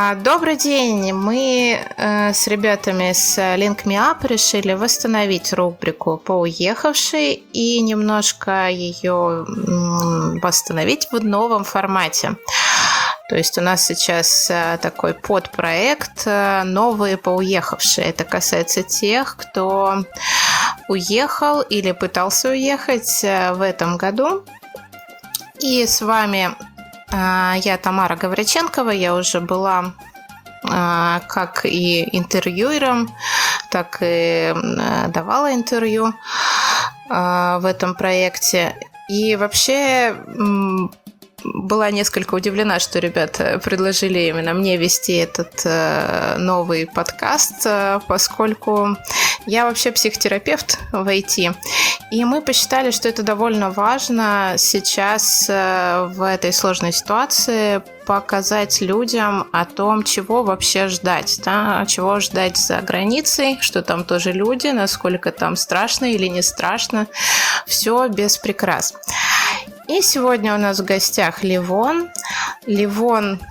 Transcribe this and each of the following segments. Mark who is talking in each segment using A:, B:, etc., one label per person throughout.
A: Добрый день. Мы с ребятами с Link Me Up решили восстановить рубрику по уехавшей и немножко ее восстановить в новом формате. То есть у нас сейчас такой подпроект «Новые поуехавшие». Это касается тех, кто уехал или пытался уехать в этом году. И с вами я Тамара Гавриченкова. Я уже была как и интервьюером, так и давала интервью в этом проекте. И вообще была несколько удивлена, что ребята предложили именно мне вести этот новый подкаст, поскольку я вообще психотерапевт в IT. И мы посчитали, что это довольно важно сейчас в этой сложной ситуации показать людям о том, чего вообще ждать, да? Чего ждать за границей, что там тоже люди, насколько там страшно или не страшно. Все без прикрас. И сегодня у нас в гостях Левон. Левон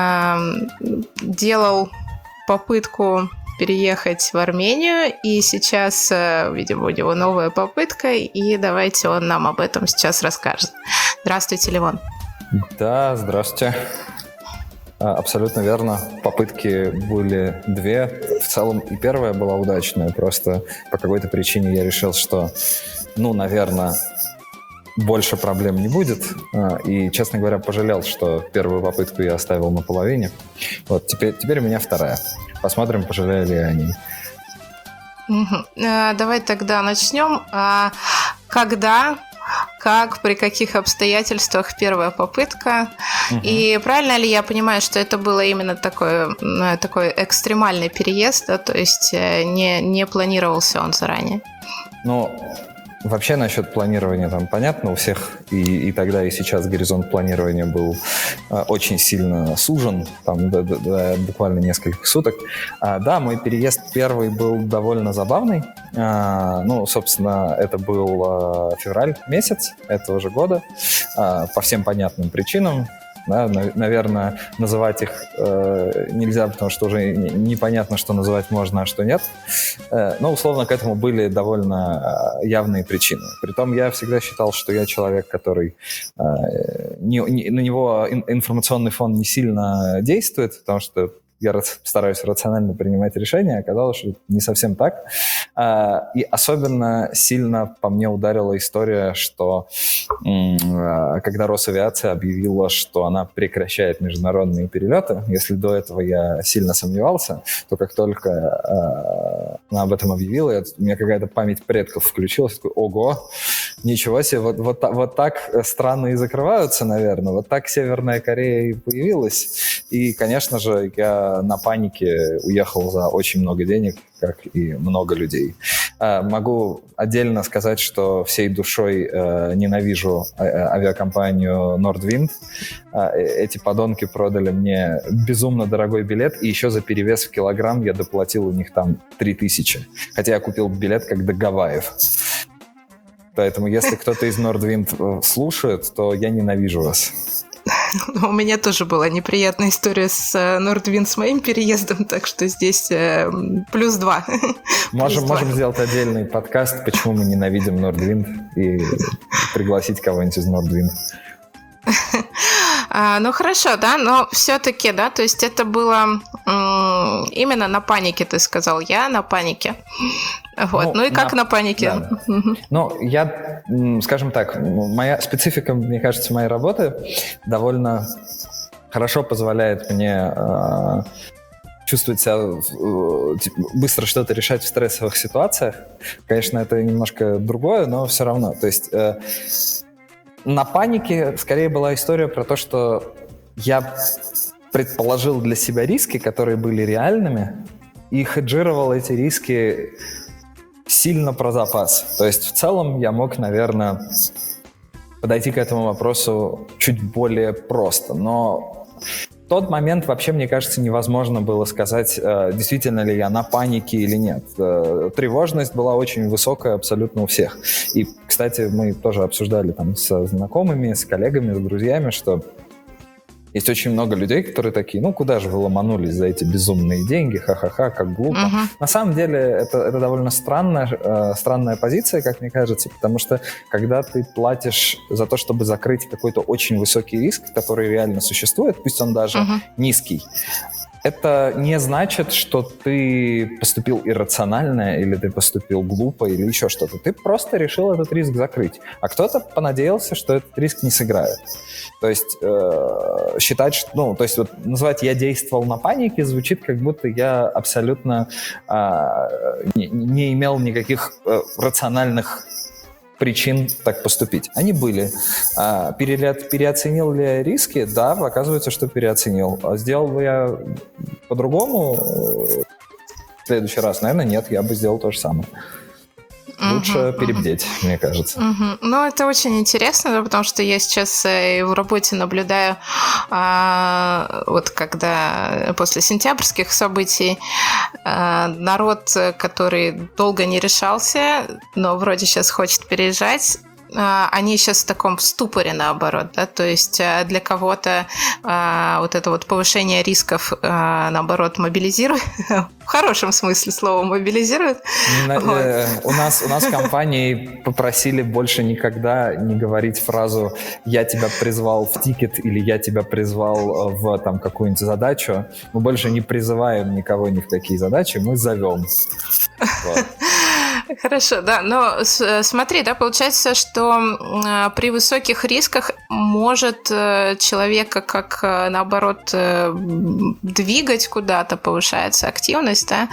A: делал попытку переехать в Армению, и сейчас, видимо, у него новая попытка, и давайте он нам об этом сейчас расскажет. Здравствуйте, Левон.
B: Да, здравствуйте. Абсолютно верно. Попытки были две. В целом и первая была удачная, просто по какой-то причине я решил, что, наверное, больше проблем не будет. И, честно говоря, пожалел, что первую попытку я оставил наполовине. Вот, теперь у меня вторая. Посмотрим, пожалею ли я о ней.
A: Давай тогда начнем. Когда, как, при каких обстоятельствах первая попытка? И правильно ли я понимаю, что это было именно такой экстремальный переезд, да? То есть не планировался он заранее?
B: Вообще насчет планирования там понятно, у всех и тогда, и сейчас горизонт планирования был очень сильно сужен, там до буквально нескольких суток. Да, мой переезд первый был довольно забавный. Собственно, это был февраль месяц этого же года, по всем понятным причинам. Да, наверное, называть их нельзя, потому что уже непонятно, что называть можно, а что нет. Но, условно, к этому были довольно явные причины. Притом я всегда считал, что я человек, который... на него информационный фон не сильно действует, потому что я стараюсь рационально принимать решения, оказалось, что это не совсем так. И особенно сильно по мне ударила история, что когда Росавиация объявила, что она прекращает международные перелеты, если до этого я сильно сомневался, то как только она об этом объявила, у меня какая-то память предков включилась, такой, ого, ничего себе, вот так страны и закрываются, наверное, вот так Северная Корея и появилась. И, конечно же, я на панике уехал за очень много денег, как и много людей. Могу отдельно сказать, что всей душой ненавижу авиакомпанию Nordwind. Эти подонки продали мне безумно дорогой билет, и еще за перевес в килограмм я доплатил у них там 3000. Хотя я купил билет как до Гавайев. Поэтому если кто-то из Nordwind слушает, то я ненавижу вас.
A: У меня тоже была неприятная история с Nordwind с моим переездом, так что здесь +2.
B: Можем сделать отдельный подкаст, почему мы ненавидим Nordwind, и пригласить кого-нибудь из Nordwind.
A: Хорошо, да, но все-таки, да, то есть это было именно на панике, ты сказал, я на панике. Вот, и как на панике?
B: Да. Я, скажем так, моя специфика, мне кажется, моей работы довольно хорошо позволяет мне чувствовать себя, быстро что-то решать в стрессовых ситуациях. Конечно, это немножко другое, но все равно. То есть на панике скорее была история про то, что я предположил для себя риски, которые были реальными, и хеджировал эти риски сильно про запас. То есть в целом я мог, наверное, подойти к этому вопросу чуть более просто. Но в тот момент вообще, мне кажется, невозможно было сказать, действительно ли я на панике или нет. Тревожность была очень высокая абсолютно у всех. И, кстати, мы тоже обсуждали там со знакомыми, с коллегами, с друзьями, что Есть очень много людей, которые такие, ну, куда же вы ломанулись за эти безумные деньги, ха-ха-ха, как глупо. На самом деле это довольно странная позиция, как мне кажется, потому что когда ты платишь за то, чтобы закрыть какой-то очень высокий риск, который реально существует, пусть он даже низкий, это не значит, что ты поступил иррационально, или ты поступил глупо, или еще что-то. Ты просто решил этот риск закрыть. А кто-то понадеялся, что этот риск не сыграет. То есть считать, что... Ну, то есть вот назвать «я действовал на панике» звучит, как будто я абсолютно не имел никаких рациональных причин так поступить. Они были. Переоценил ли я риски? Да, оказывается, что переоценил. А сделал бы я по-другому в следующий раз? Наверное, нет, я бы сделал то же самое. Лучше перебдеть, мне кажется.
A: Ну, это очень интересно, да, потому что я сейчас в работе наблюдаю, вот когда после сентябрьских событий народ, который долго не решался, но вроде сейчас хочет переезжать, они сейчас в таком ступоре, наоборот, да, то есть для кого-то вот это вот повышение рисков, наоборот, мобилизирует, в хорошем смысле слова мобилизирует.
B: У нас в компании попросили больше никогда не говорить фразу «я тебя призвал в тикет» или «я тебя призвал в там какую-нибудь задачу». Мы больше не призываем никого ни в какие задачи, мы зовем. Вот.
A: Хорошо, да, но смотри, да, получается, что при высоких рисках может человека как, наоборот, двигать куда-то, повышается активность, да,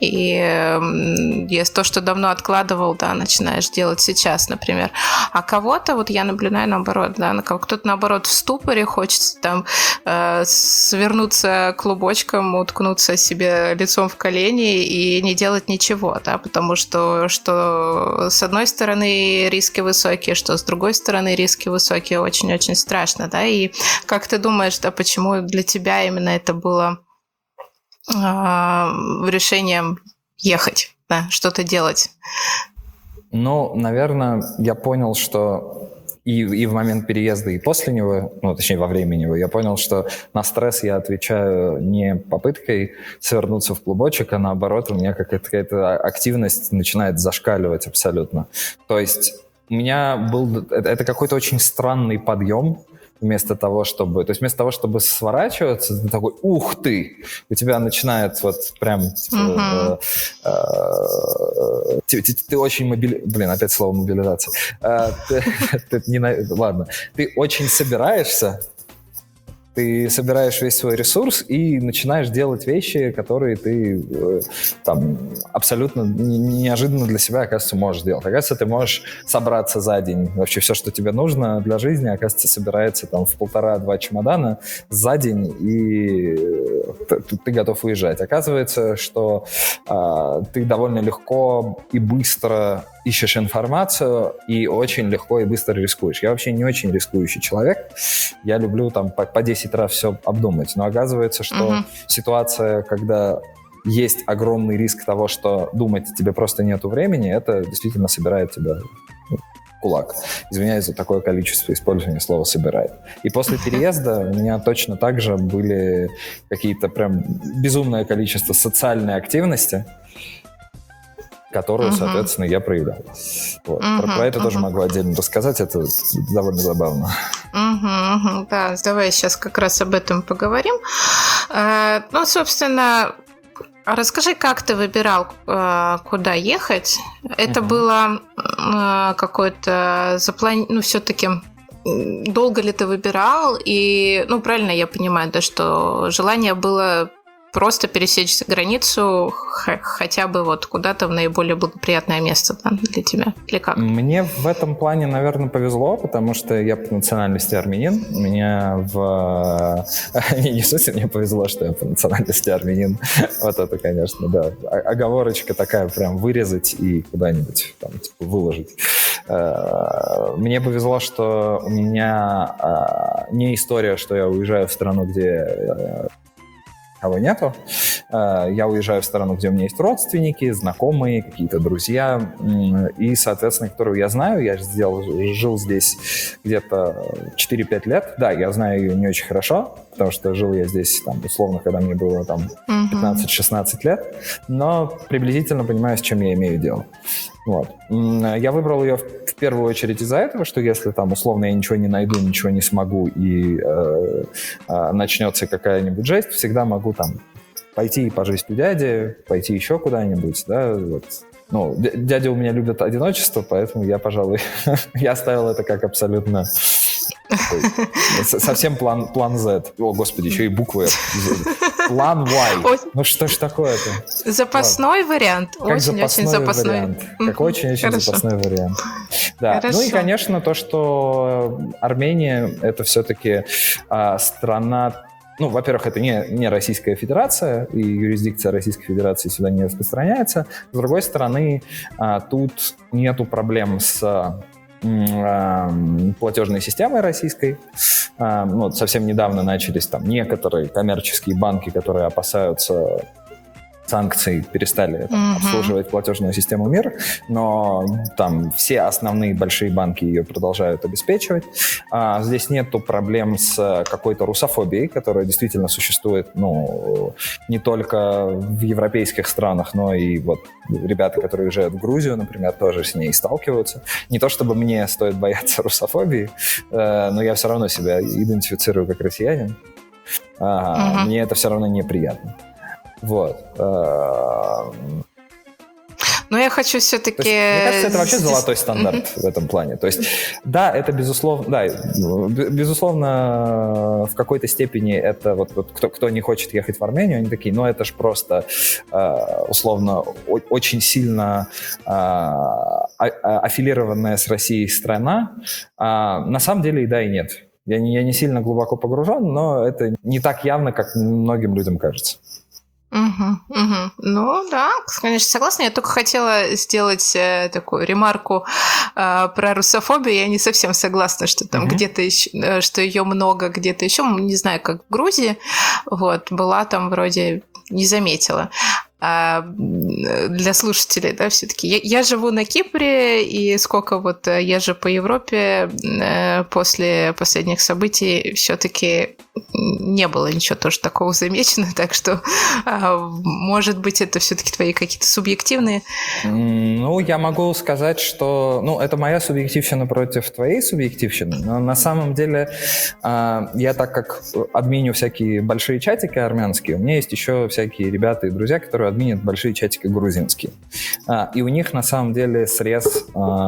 A: и если то, что давно откладывал, да, начинаешь делать сейчас, например. А кого-то, вот я наблюдаю наоборот, да, кто-то, наоборот, в ступоре, хочется там свернуться клубочком, уткнуться себе лицом в колени и не делать ничего, да, потому что с одной стороны риски высокие, что с другой стороны риски высокие, очень-очень страшно, да, и как ты думаешь, да, почему для тебя именно это было решением ехать, да, что-то делать?
B: Ну, наверное, я понял, что и в момент переезда, и после него, ну, точнее, во время него, я понял, что на стресс я отвечаю не попыткой свернуться в клубочек, а наоборот, у меня какая-то активность начинает зашкаливать абсолютно. То есть у меня был... Это какой-то очень странный подъем, вместо того, чтобы сворачиваться, ты такой, ух ты! У тебя начинает вот прям... Ты очень Блин, опять слово мобилизация. Ладно. Ты очень собираешься, ты собираешь весь свой ресурс и начинаешь делать вещи, которые ты там абсолютно неожиданно для себя, оказывается, можешь сделать. Оказывается, ты можешь собраться за день. Вообще все, что тебе нужно для жизни, оказывается, собирается там в 1,5-2 чемодана за день, и ты готов уезжать. Оказывается, что ты довольно легко и быстро ищешь информацию и очень легко и быстро рискуешь. Я вообще не очень рискующий человек. Я люблю там по 10 раз все обдумать. Но оказывается, что ситуация, когда есть огромный риск того, что думать тебе просто нету времени, это действительно собирает тебя в кулак. Извиняюсь за такое количество использования слова «собирает». И после переезда у меня точно так же были какие-то прям безумное количество социальной активности, которую, соответственно, я проявлял. Вот. Про это тоже могу отдельно рассказать, это довольно забавно.
A: Да, давай сейчас как раз об этом поговорим. Ну, собственно, расскажи, как ты выбирал, куда ехать. Это было какое-то ну, все-таки... Долго ли ты выбирал? И, ну, правильно я понимаю, да, что желание было просто пересечь границу хотя бы вот куда-то в наиболее благоприятное место, да, для тебя? Или как?
B: Мне в этом плане, наверное, повезло, потому что я по национальности армянин. У меня не в смысле мне повезло, что я по национальности армянин. Вот это, конечно, да. Оговорочка такая, прям вырезать и куда-нибудь там, типа, выложить. Мне повезло, что у меня не история, что я уезжаю в страну, где никого нету. Я уезжаю в страну, где у меня есть родственники, знакомые, какие-то друзья, и, соответственно, которую я знаю. Я жил здесь где-то 4-5 лет. Да, я знаю ее не очень хорошо, потому что жил я здесь, там, условно, когда мне было там 15-16 лет, но приблизительно понимаю, с чем я имею дело. Вот. Я выбрал ее в первую очередь из-за этого, что если там условно я ничего не найду, ничего не смогу и начнется какая-нибудь жесть, всегда могу там пойти и пожить у дяди, пойти еще куда-нибудь, да, вот. Ну, дядя у меня любит одиночество, поэтому я, пожалуй, я оставил это как абсолютно совсем план Z. О, господи, еще и буквы. План Y. Ну что ж такое-то?
A: Запасной вариант. Очень-очень запасной
B: вариант. Как очень-очень запасной вариант. Да. Ну и, конечно, то, что Армения — это все-таки страна. Ну, во-первых, это не Российская Федерация, и юрисдикция Российской Федерации сюда не распространяется. С другой стороны, тут нету проблем с платежной системой российской. Ну, совсем недавно начались там некоторые коммерческие банки, которые опасаются санкций, перестали обслуживать платежную систему МИР, но там все основные большие банки ее продолжают обеспечивать. Здесь нету проблем с какой-то русофобией, которая действительно существует, ну, не только в европейских странах, но и вот ребята, которые уезжают в Грузию, например, тоже с ней сталкиваются. Не то чтобы мне стоит бояться русофобии, но я все равно себя идентифицирую как россиянин. Мне это все равно неприятно. Вот.
A: Но я хочу все-таки...
B: Мне кажется, это вообще золотой стандарт в этом плане. То есть, да, это безусловно, в какой-то степени это вот кто не хочет ехать в Армению, они такие, ну это ж просто условно очень сильно аффилированная с Россией страна. На самом деле и да, и нет. Я не сильно глубоко погружен, но это не так явно, как многим людям кажется.
A: Ну да, конечно, согласна. Я только хотела сделать такую ремарку про русофобию. Я не совсем согласна, что там где-то еще, что ее много, где-то еще. Не знаю, как в Грузии. Вот, была там вроде, не заметила. Для слушателей, да, все-таки. Я живу на Кипре, и сколько вот езжу по Европе, после последних событий все-таки не было ничего тоже такого замечено, так что, может быть, это все-таки твои какие-то субъективные.
B: Ну, я могу сказать, что, ну, это моя субъективщина против твоей субъективщины, но на самом деле я, так как админю всякие большие чатики армянские, у меня есть еще всякие ребята и друзья, которые админят большие чатики грузинские. И у них на самом деле срез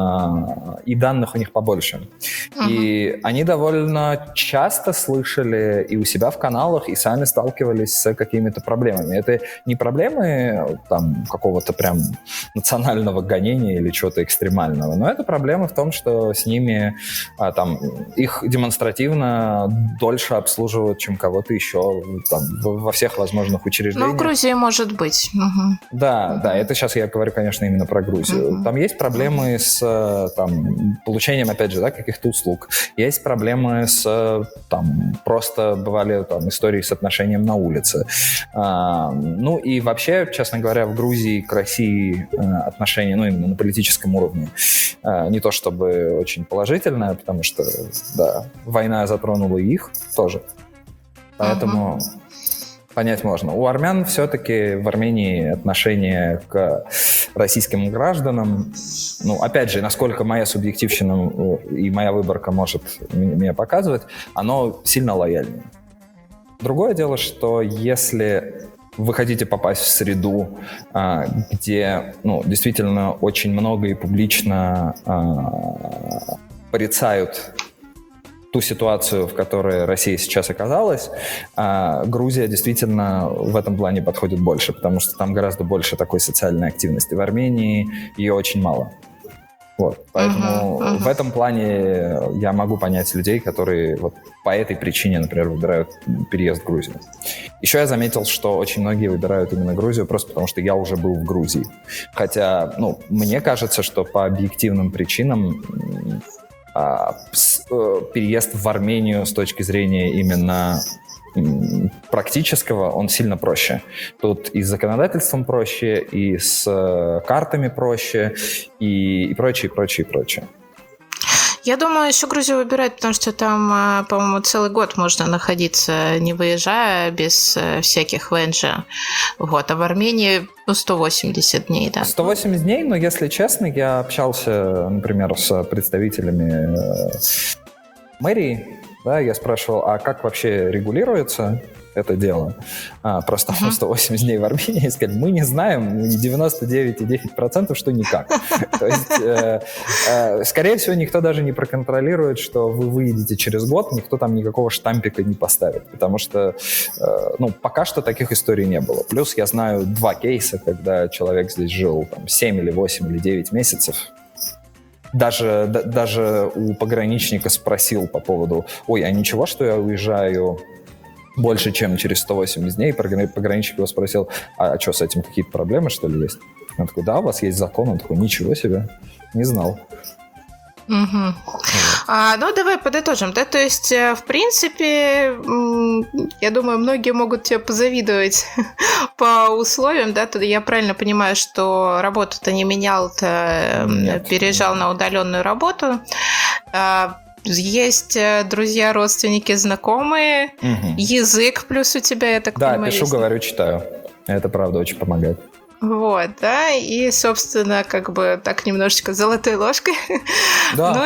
B: и данных у них побольше. И они довольно часто слышали и у себя в каналах, и сами сталкивались с какими-то проблемами. Это не проблемы там какого-то прям национального гонения или чего-то экстремального, но это проблема в том, что с ними там их демонстративно дольше обслуживают, чем кого-то еще там, во всех возможных учреждениях.
A: Ну, в Грузии может быть.
B: Да, это сейчас я говорю, конечно, именно про Грузию. Там есть проблемы с там, получением, опять же, да, каких-то услуг. Есть проблемы с там, просто бывали там, истории с отношением на улице. Ну и вообще, честно говоря, в Грузии к России отношения, ну именно на политическом уровне, не то чтобы очень положительное, потому что, да, война затронула их тоже. Поэтому... понять можно. У армян все-таки в Армении отношение к российским гражданам, ну, опять же, насколько моя субъективщина и моя выборка может меня показывать, оно сильно лояльнее. Другое дело, что если вы хотите попасть в среду, где, ну, действительно очень много и публично порицают ту ситуацию, в которой Россия сейчас оказалась, Грузия действительно в этом плане подходит больше, потому что там гораздо больше такой социальной активности. В Армении ее очень мало. Вот. Поэтому в этом плане я могу понять людей, которые вот по этой причине, например, выбирают переезд в Грузию. Еще я заметил, что очень многие выбирают именно Грузию просто потому, что я уже был в Грузии. Хотя, ну, мне кажется, что по объективным причинам переезд в Армению с точки зрения именно практического он сильно проще. Тут и с законодательством проще, и с картами проще, и прочее, прочее, прочее.
A: Я думаю, еще Грузию выбирать, потому что там, по-моему, целый год можно находиться, не выезжая, без всяких ВНЖ. Вот. А в Армении 180 дней, да.
B: 180 дней, но, если честно, я общался, например, с представителями мэрии, да, я спрашивал, а как вообще регулируется это дело? Просто 180 дней в Армении, и сказали, мы не знаем, 99,9%, что никак. То есть, скорее всего, никто даже не проконтролирует, что вы выедете через год, никто там никакого штампика не поставит, потому что, пока что таких историй не было. Плюс я знаю 2 кейса, когда человек здесь жил 7 или 8 или 9 месяцев, даже у пограничника спросил по поводу, ой, а ничего, что я уезжаю больше, чем через 180 дней? Пограничник его спросил, а что, с этим какие-то проблемы, что ли, есть? Он такой, да, у вас есть закон. Он такой, ничего себе, не знал.
A: Угу. Давай подытожим, да, то есть, в принципе, я думаю, многие могут тебе позавидовать по условиям, да, я правильно понимаю, что работу-то не менял, переезжал на удаленную работу, есть друзья, родственники, знакомые, язык плюс у тебя, я так понимаю,
B: да, пишу,
A: есть.
B: Говорю, читаю, это правда очень помогает.
A: Вот, да, и, собственно, как бы так немножечко золотой ложкой.
B: Да.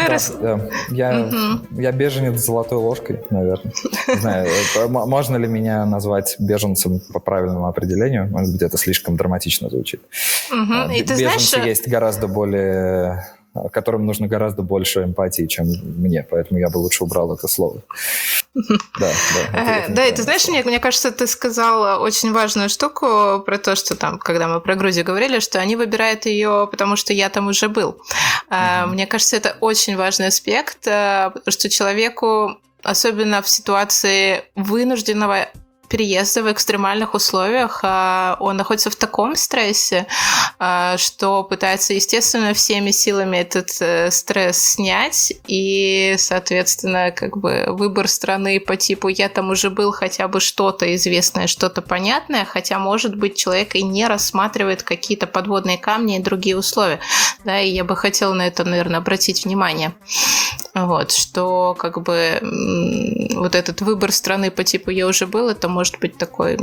B: Я беженец с золотой ложкой, наверное. Не знаю, можно ли меня назвать беженцем по правильному определению? Может быть, это слишком драматично звучит.
A: И ты
B: беженцы
A: знаешь,
B: есть гораздо более... которым нужно гораздо больше эмпатии, чем мне, поэтому я бы лучше убрал это слово.
A: Да, и ты знаешь, мне кажется, ты сказал очень важную штуку про то, что там, когда мы про Грузию говорили, что они выбирают ее, потому что я там уже был. Мне кажется, это очень важный аспект, потому что человеку, особенно в ситуации вынужденного переезда в экстремальных условиях, он находится в таком стрессе, что пытается, естественно, всеми силами этот стресс снять, и, соответственно, как бы выбор страны по типу «я там уже был», хотя бы что-то известное, что-то понятное, хотя, может быть, человек и не рассматривает какие-то подводные камни и другие условия. Да, и я бы хотела на это, наверное, обратить внимание. Вот, что как бы вот этот выбор страны по типу «я уже был», это может быть такой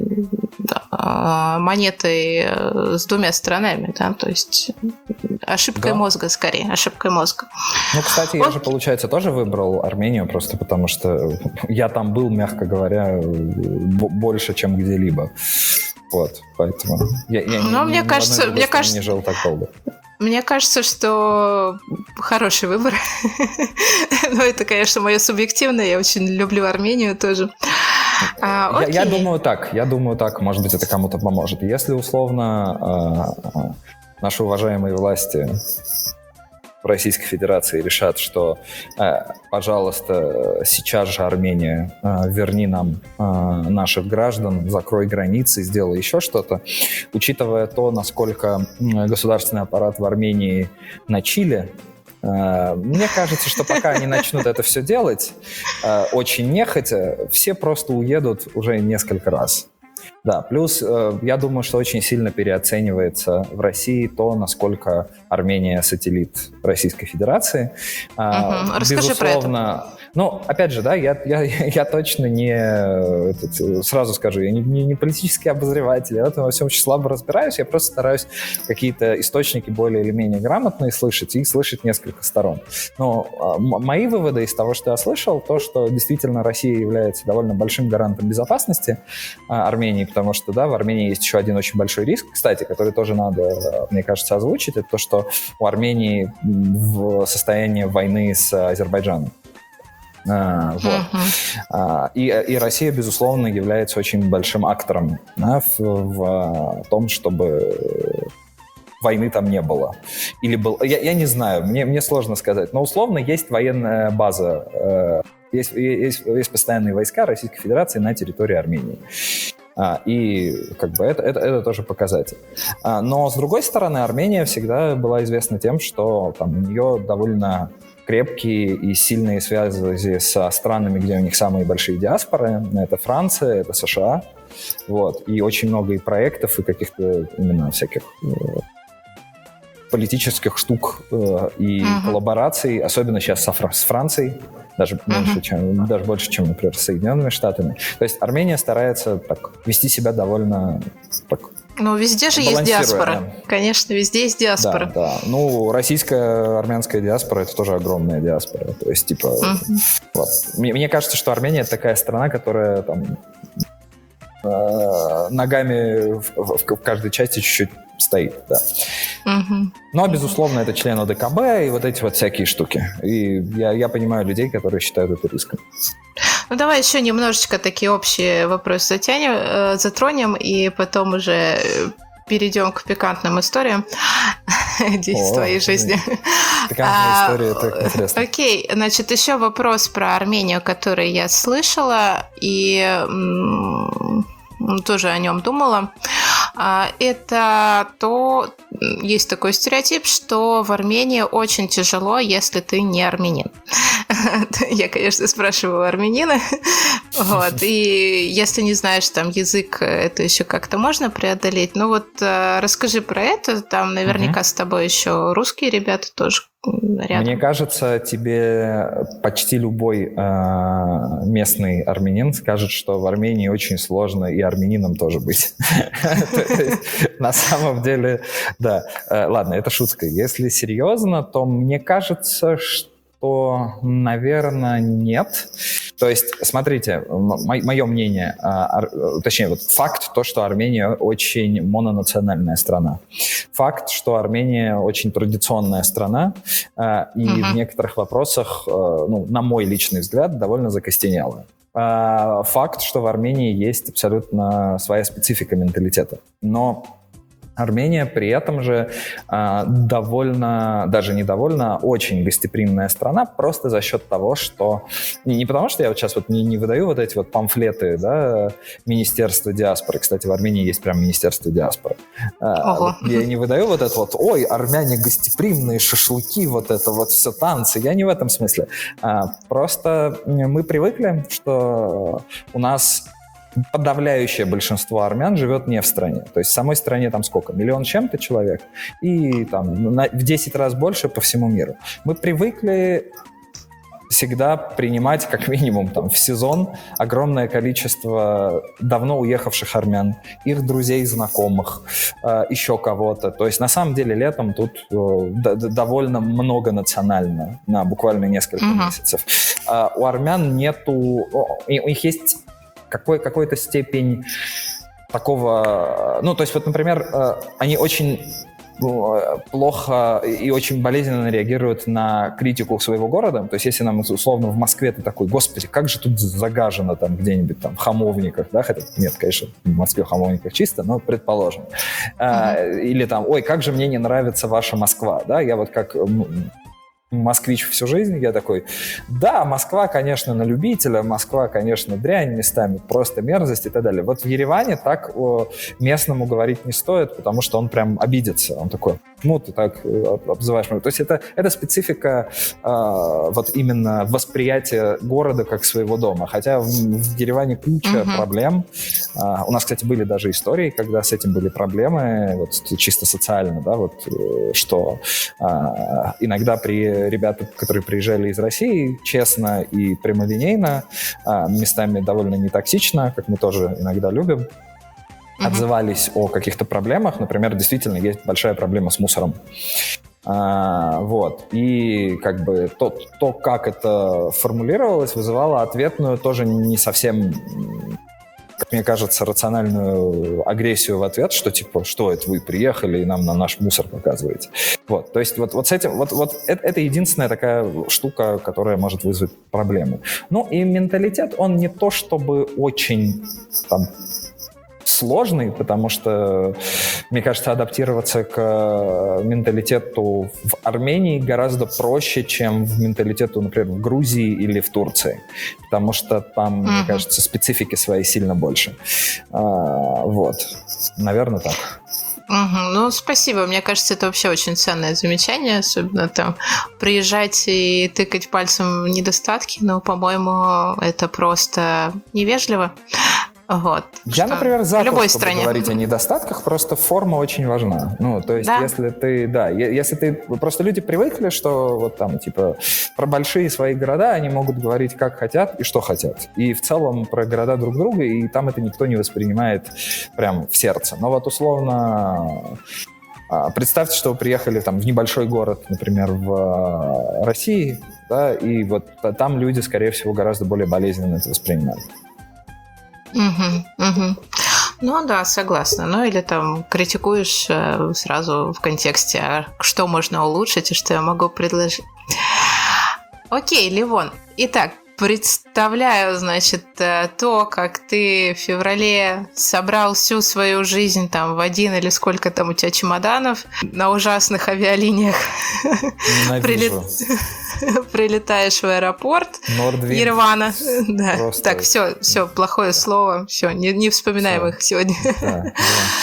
A: монетой с 2 сторонами, да, то есть ошибкой мозга скорее, ошибкой мозга.
B: Кстати, я же, получается, тоже выбрал Армению, просто потому что я там был, мягко говоря, больше, чем где-либо. Вот, поэтому я
A: мне кажется,
B: не жил так долго.
A: Мне кажется, что хороший выбор. Но это, конечно, мое субъективное. Я очень люблю Армению тоже.
B: Я думаю так. Может быть, это кому-то поможет. Если условно наши уважаемые власти в Российской Федерации решат, что, пожалуйста, сейчас же, Армения, верни нам наших граждан, закрой границы, сделай еще что-то, учитывая то, насколько государственный аппарат в Армении на чиле, мне кажется, что пока они начнут это все делать, очень нехотя, все просто уедут уже несколько раз. Да, плюс я думаю, что очень сильно переоценивается в России то, насколько Армения сателлит Российской Федерации.
A: Расскажи про это.
B: Опять же, да, я точно не, сразу скажу, я не политический обозреватель, я в этом во всем очень слабо разбираюсь, я просто стараюсь какие-то источники более или менее грамотные слышать и слышать несколько сторон. Но мои выводы из того, что я слышал, то, что действительно Россия является довольно большим гарантом безопасности Армении, потому что, да, в Армении есть еще один очень большой риск, кстати, который тоже надо, мне кажется, озвучить, это то, что у Армении в состоянии войны с Азербайджаном. И Россия, безусловно, является очень большим актором в том, чтобы войны там не было. Или был, я не знаю, мне сложно сказать, но условно есть военная база, есть постоянные войска Российской Федерации на территории Армении. И как бы это тоже показатель. Но, с другой стороны, Армения всегда была известна тем, что там у нее довольно крепкие и сильные связи со странами, где у них самые большие диаспоры. Это Франция, это США. Вот. И очень много и проектов, и каких-то именно всяких политических штук и коллабораций, особенно сейчас с Францией, даже больше, чем, например, с Соединенными Штатами. То есть Армения старается так вести себя довольно так,
A: ну, везде же есть диаспора. Конечно, везде есть диаспора.
B: Да. Ну, российская армянская диаспора — это тоже огромная диаспора. То есть, типа, вот. Мне кажется, что Армения — это такая страна, которая там ногами в каждой части чуть-чуть стоит, да. Но, безусловно, это член ОДКБ и вот эти вот всякие штуки. И я понимаю людей, которые считают это риском.
A: Ну, давай еще немножечко такие общие вопросы затронем, и потом уже перейдем к пикантным историям из твоей жизни.
B: Пикантные истории, это интересно.
A: Окей, значит, еще вопрос про Армению, который я слышала, и тоже о нем думала. Это есть такой стереотип, что в Армении очень тяжело, если ты не армянин. Я, конечно, спрашиваю армянина. Вот. И если не знаешь там язык, это еще как-то можно преодолеть. Ну вот расскажи про это. Там наверняка с тобой еще русские ребята тоже рядом.
B: Мне кажется, тебе почти любой местный армянин скажет, что в Армении очень сложно и армянином тоже быть. На самом деле, да. Ладно, это шутка. Если серьезно, то мне кажется, что, наверное, нет. То есть, смотрите, мое мнение, точнее, вот факт то, что Армения очень мононациональная страна. Факт, что Армения очень традиционная страна, и в некоторых вопросах, ну, на мой личный взгляд, довольно закостенелая. Факт, что в Армении есть абсолютно своя специфика менталитета. Но Армения при этом же очень гостеприимная страна, просто за счет того, что... Не потому, что я вот сейчас вот не выдаю вот эти вот памфлеты, да, Министерства диаспоры. Кстати, в Армении есть прям Министерство диаспоры. Я не выдаю вот это вот, ой, армяне гостеприимные, шашлыки, вот это вот все танцы. Я не в этом смысле. Просто мы привыкли, что у нас... подавляющее большинство армян живет не в стране. То есть в самой стране там сколько? 1 миллион чем-то человек. И там в 10 раз больше по всему миру. Мы привыкли всегда принимать как минимум там, в сезон огромное количество давно уехавших армян, их друзей, знакомых, еще кого-то. То есть на самом деле летом тут довольно многонационально, на буквально несколько месяцев. У армян нету... У них есть какой-то степень такого... Ну, то есть, вот, например, они очень плохо и очень болезненно реагируют на критику своего города. То есть, если нам, условно, в Москве ты такой, господи, как же тут загажено там где-нибудь там в Хамовниках, да, хотя нет, конечно, в Москве в Хамовниках чисто, но предположим. Или там, ой, как же мне не нравится ваша Москва, да, я вот как... москвич всю жизнь, я такой, да, Москва, конечно, на любителя, Москва, конечно, дрянь местами, просто мерзость и так далее. Вот в Ереване так местному говорить не стоит, потому что он прям обидится. Он такой, ну, ты так обзываешь меня. То есть это специфика вот именно восприятия города как своего дома. Хотя в Ереване куча проблем. У нас, кстати, были даже истории, когда с этим были проблемы, вот чисто социально, да, вот что иногда ребята, которые приезжали из России, честно и прямолинейно, местами довольно нетоксично, как мы тоже иногда любим, отзывались о каких-то проблемах. Например, действительно есть большая проблема с мусором. Вот. И как бы то, как это формулировалось, вызывало ответную, тоже не совсем, как мне кажется, рациональную агрессию в ответ, что типа, что это вы приехали и нам на наш мусор показываете. Вот, то есть вот с этим, вот это единственная такая штука, которая может вызвать проблемы. Ну и менталитет, он не то чтобы очень там сложный, потому что, мне кажется, адаптироваться к менталитету в Армении гораздо проще, чем в менталитету, например, в Грузии или в Турции, потому что там, мне кажется, специфики своей сильно больше. Вот, наверное, так.
A: Мгм. Ну, спасибо. Мне кажется, это вообще очень ценное замечание, особенно там приезжать и тыкать пальцем в недостатки, но, по-моему, это просто невежливо. Вот.
B: Я,
A: Что
B: например, за
A: в любой
B: то, чтобы
A: стране.
B: говорить о недостатках, просто форма очень важна. Ну, то есть,
A: Да.
B: если ты... Просто люди привыкли, что вот там, типа, про большие свои города они могут говорить как хотят и что хотят. И в целом про города друг друга, и там это никто не воспринимает прям в сердце. Но вот условно... Представьте, что вы приехали там в небольшой город, например, в России, да, и вот там люди, скорее всего, гораздо более болезненно это воспринимают.
A: Мгм, мгм. Ну да, согласна. Ну или там критикуешь сразу в контексте, что можно улучшить и что я могу предложить. Окей, Ливон. Итак, представляю, значит, то, как ты в феврале собрал всю свою жизнь там в один или сколько там у тебя чемоданов на ужасных авиалиниях.
B: Ненавижу.
A: Прилетаешь в аэропорт
B: Нордвинд.
A: Еревана. Да.
B: Просто-
A: Так, все, плохое слово. Все, не вспоминаем
B: Всё.
A: их сегодня.
B: Да, да.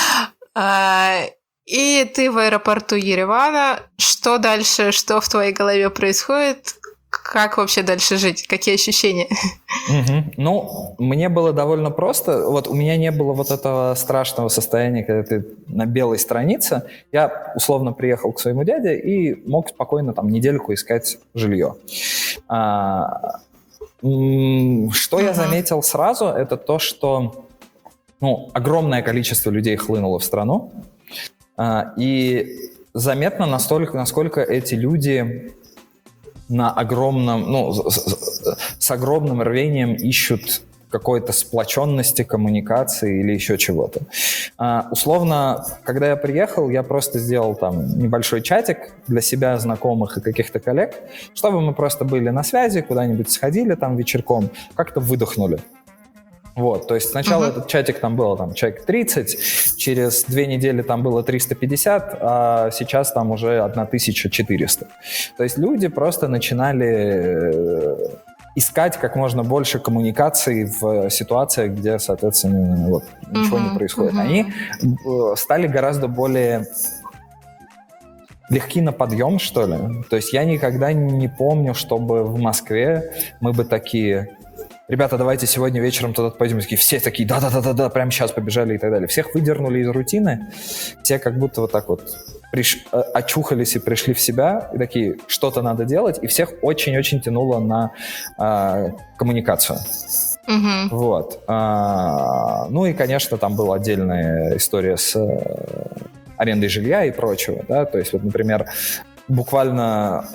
A: И ты в аэропорту Еревана. Что дальше? Что в твоей голове происходит? Как вообще дальше жить? Какие ощущения?
B: Мгм. Ну, мне было довольно просто. Вот у меня не было вот этого страшного состояния, когда ты на белой странице. Я условно приехал к своему дяде и мог спокойно там недельку искать жилье. Что я заметил сразу, это то, что огромное количество людей хлынуло в страну. И заметно настолько, насколько эти люди на огромном, с огромным рвением ищут какой-то сплоченности, коммуникации или еще чего-то. Условно, когда я приехал, я просто сделал там небольшой чатик для себя, знакомых и каких-то коллег, чтобы мы просто были на связи, куда-нибудь сходили там вечерком, как-то выдохнули. Вот, то есть сначала этот чатик там было там человек 30, через 2 недели там было 350, а сейчас там уже 1400. То есть люди просто начинали искать как можно больше коммуникаций в ситуациях, где, соответственно, ничего не происходит. Они стали гораздо более легки на подъем, что ли. То есть я никогда не помню, чтобы в Москве мы бы такие... Ребята, давайте сегодня вечером туда пойдем. Все такие, да, прямо сейчас побежали и так далее. Всех выдернули из рутины. Те как будто вот так вот очухались и пришли в себя. И такие, что-то надо делать. И всех очень-очень тянуло на коммуникацию. Вот. Ну и, конечно, там была отдельная история с арендой жилья и прочего. Да? То есть, вот, например, буквально...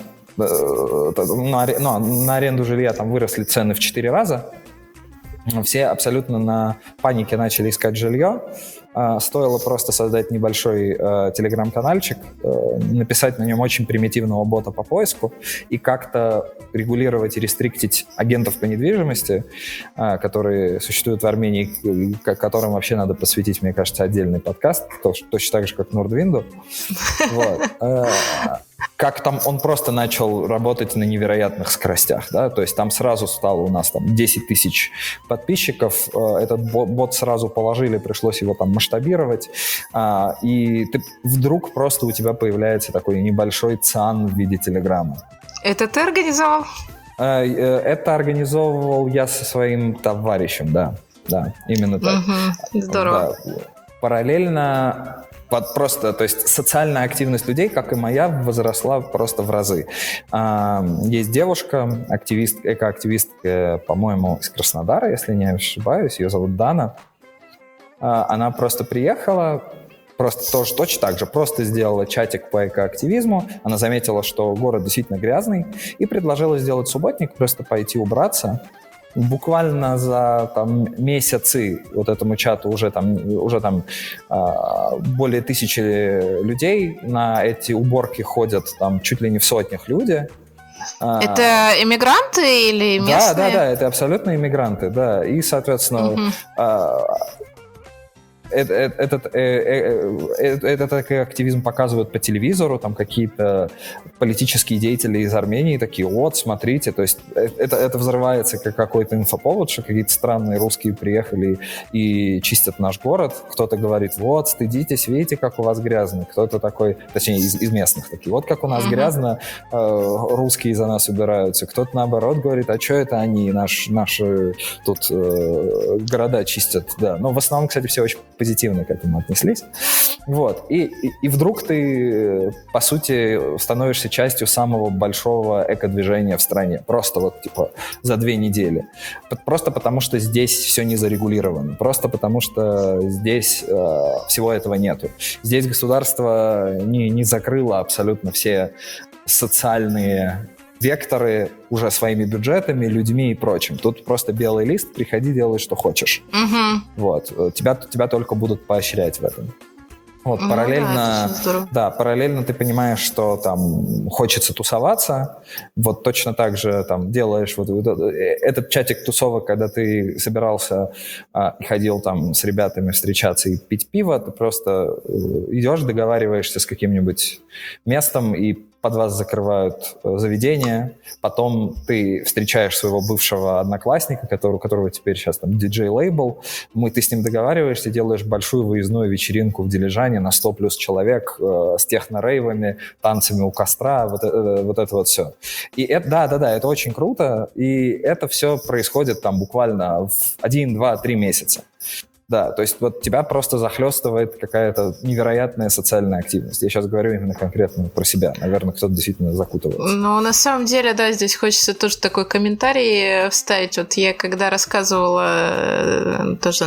B: На аренду жилья там выросли цены в 4 раза. Все абсолютно на панике начали искать жилье. Стоило просто создать небольшой телеграм-канальчик, написать на нем очень примитивного бота по поиску и как-то регулировать и рестриктить агентов по недвижимости, которые существуют в Армении, которым вообще надо посвятить, мне кажется, отдельный подкаст, точно так же, как Нордвинду. Вот. Как там он просто начал работать на невероятных скоростях, да, то есть там сразу стало у нас там 10 тысяч подписчиков, этот бот сразу положили, пришлось его там масштабировать, и вдруг просто у тебя появляется такой небольшой ЦАН в виде телеграмма.
A: Это ты организовал?
B: Это организовывал я со своим товарищем, да, именно так.
A: Здорово.
B: Да. Параллельно... Просто, то есть социальная активность людей, как и моя, возросла просто в разы. Есть девушка, экоактивистка, по-моему, из Краснодара, если не ошибаюсь, ее зовут Дана. Она просто приехала, просто тоже точно так же, просто сделала чатик по экоактивизму. Она заметила, что город действительно грязный, и предложила сделать субботник, просто пойти убраться. Буквально за месяцы вот этому чату уже более 1000 людей на эти уборки ходят там чуть ли не в сотнях люди.
A: Это иммигранты или местные?
B: Да, это абсолютно иммигранты, да. И, соответственно, этот активизм показывают по телевизору, там какие-то политические деятели из Армении такие, вот, смотрите, то есть это взрывается как какой-то инфоповод, что какие-то странные русские приехали и чистят наш город. Кто-то говорит, вот, стыдитесь, видите, как у вас грязно. Кто-то такой, точнее, из местных такие, вот как у нас грязно, русские за нас убираются. Кто-то наоборот говорит, а что это они, наши тут города чистят, да. Но в основном, кстати, все очень позитивно к этому отнеслись. Вот. И вдруг ты, по сути, становишься частью самого большого экодвижения в стране. Просто вот, типа, за 2 недели. Просто потому, что здесь все не зарегулировано. Просто потому, что здесь всего этого нету. Здесь государство не закрыло абсолютно все социальные векторы уже своими бюджетами, людьми и прочим. Тут просто белый лист, приходи, делай, что хочешь. Вот. Тебя только будут поощрять в этом. Вот, параллельно, параллельно ты понимаешь, что там хочется тусоваться, вот точно так же там делаешь вот этот чатик тусовок, когда ты собирался и ходил там с ребятами встречаться и пить пиво, ты просто идешь, договариваешься с каким-нибудь местом и под вас закрывают заведение, потом ты встречаешь своего бывшего одноклассника, у которого теперь сейчас там диджей-лейбл, ты с ним договариваешься, делаешь большую выездную вечеринку в Дилижане на 100 плюс человек с техно-рейвами, танцами у костра, вот это вот все. И это, да, это очень круто, и это все происходит там буквально в 1, 2, 3 месяца. Да, то есть вот тебя просто захлестывает какая-то невероятная социальная активность. Я сейчас говорю именно конкретно про себя. Наверное, кто-то действительно закутывается.
A: Ну, на самом деле, да, здесь хочется тоже такой комментарий вставить. Вот я когда рассказывала тоже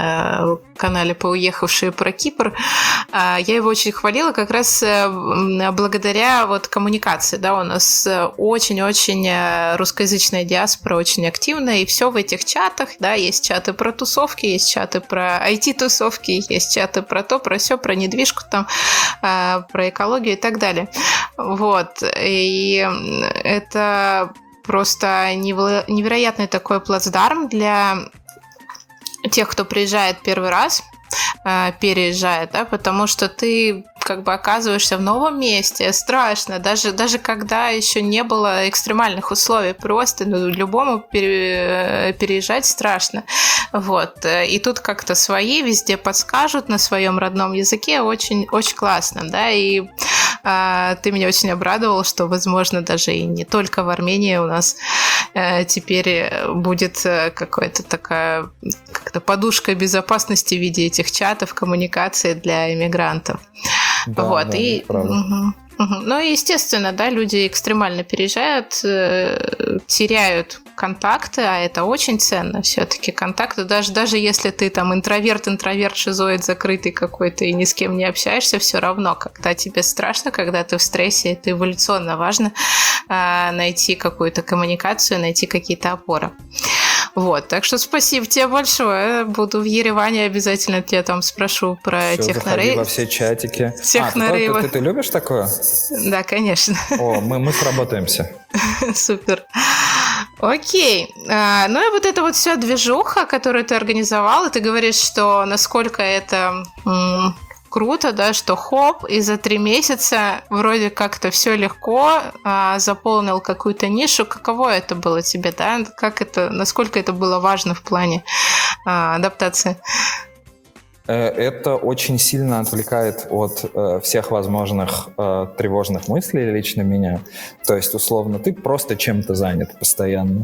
A: на канале «Поуехавшие» про Кипр, я его очень хвалила как раз благодаря вот коммуникации. Да, у нас очень-очень русскоязычная диаспора, очень активная, и все в этих чатах, да, есть чаты про тусовки, есть чаты про IT-тусовки, есть чаты про то, про сё, про недвижку, там, про экологию и так далее. Вот. И это просто невероятный такой плацдарм для тех, кто приезжает первый раз, переезжает, да, потому что ты как бы оказываешься в новом месте, страшно, даже когда еще не было экстремальных условий, просто любому переезжать страшно, вот, и тут как-то свои везде подскажут на своем родном языке, очень, очень классно, да, и ты меня очень обрадовал, что, возможно, даже и не только в Армении у нас теперь будет какая-то такая как-то подушка безопасности в виде этих чатов, коммуникации для иммигрантов.
B: Да,
A: вот,
B: да,
A: и ну, естественно, да, люди экстремально переезжают, теряют контакты, а это очень ценно все-таки контакты, даже если ты там интроверт, шизоид, закрытый какой-то и ни с кем не общаешься, все равно, когда тебе страшно, когда ты в стрессе, это эволюционно важно найти какую-то коммуникацию, найти какие-то опоры. Вот, так что спасибо тебе большое. Буду в Ереване, обязательно тебя там спрошу про технорейв.
B: Заходи во все чатики.
A: Технорейвы.
B: Ты любишь такое?
A: Да, конечно.
B: О, мы сработаемся.
A: Супер. Окей. Ну и вот эта вот вся движуха, которую ты организовал, и ты говоришь, что насколько это круто, да, что хоп, и за 3 месяца вроде как-то все легко, заполнил какую-то нишу. Каково это было тебе, да? Насколько это было важно в плане адаптации?
B: Это очень сильно отвлекает от всех возможных тревожных мыслей лично меня. То есть, условно, ты просто чем-то занят постоянно.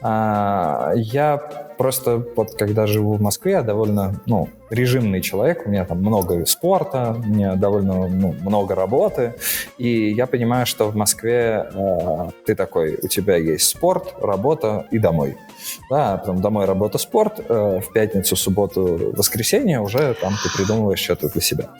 B: Я просто, вот когда живу в Москве, я довольно, режимный человек, у меня там много спорта, у меня довольно много работы, и я понимаю, что в Москве ты такой, у тебя есть спорт, работа и домой. Да, потом домой, работа, спорт, в пятницу, субботу, воскресенье уже там ты придумываешь что-то для себя.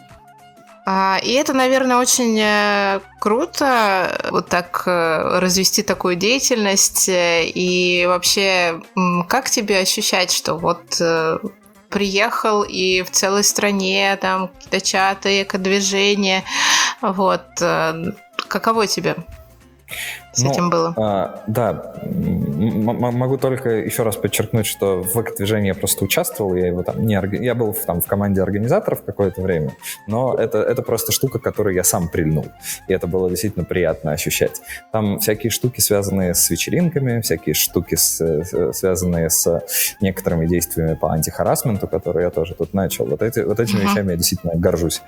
A: И это, наверное, очень круто, вот так развести такую деятельность. И вообще, как тебе ощущать, что вот приехал и в целой стране там какие-то чаты, экодвижения, вот, каково тебе? с этим было?
B: Да, могу только еще раз подчеркнуть, что в экодвижении я просто участвовал, я его там я был там в команде организаторов какое-то время, но это просто штука, к которой я сам прильнул, и это было действительно приятно ощущать. Там всякие штуки, связанные с вечеринками, всякие штуки, связанные с некоторыми действиями по антихарассменту, которые я тоже тут начал. Вот этими вещами я действительно горжусь.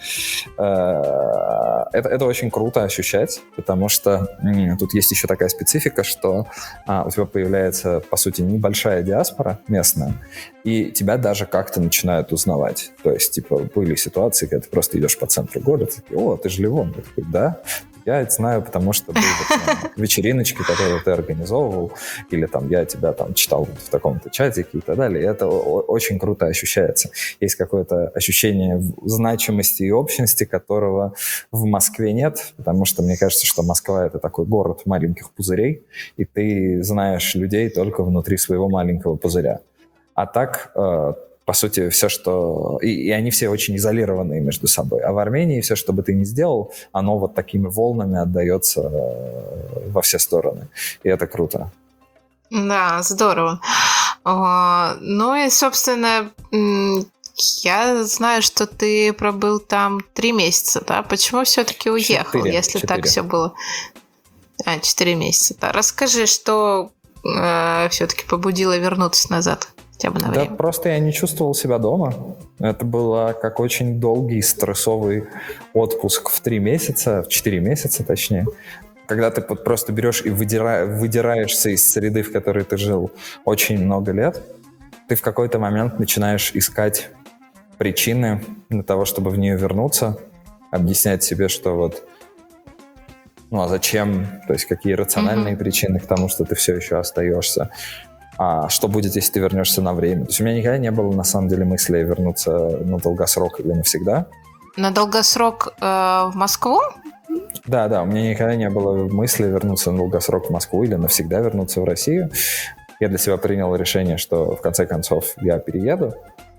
B: Это очень круто ощущать, потому что тут есть еще такая специфика, что у тебя появляется, по сути, небольшая диаспора местная, и тебя даже как-то начинают узнавать. То есть, типа, были ситуации, когда ты просто идешь по центру города, такие: о, ты же Левон. Я такой: да, я это знаю, потому что были вечериночки, которые ты организовывал, или там я тебя там читал в таком-то чатике и так далее. И это очень круто ощущается. Есть какое-то ощущение значимости и общности, которого в Москве нет, потому что мне кажется, что Москва — это такой город маленьких пузырей, и ты знаешь людей только внутри своего маленького пузыря. А так, по сути, все, что... И они все очень изолированные между собой. А в Армении все, что бы ты ни сделал, оно вот такими волнами отдается во все стороны. И это круто.
A: Да, здорово. Ну и, собственно, я знаю, что ты пробыл там 3 месяца, да? Почему все-таки уехал, если 4. Так все было? 4 месяца, да. Расскажи, что все-таки побудило вернуться назад?
B: Да, просто я не чувствовал себя дома. Это было как очень долгий стрессовый отпуск в 3 месяца, в 4 месяца точнее, когда ты просто берешь и выдираешься из среды, в которой ты жил очень много лет. Ты в какой-то момент начинаешь искать причины для того, чтобы в нее вернуться, объяснять себе, что вот, ну а зачем, то есть какие рациональные причины к тому, что ты все еще остаешься. А что будет, если ты вернешься на время? То есть у меня никогда не было, на самом деле, мысли вернуться на долгосрок или навсегда.
A: На долгосрок в Москву?
B: Да, у меня никогда не было мысли вернуться на долгосрок в Москву или навсегда вернуться в Россию. Я для себя принял решение, что в конце концов я перееду.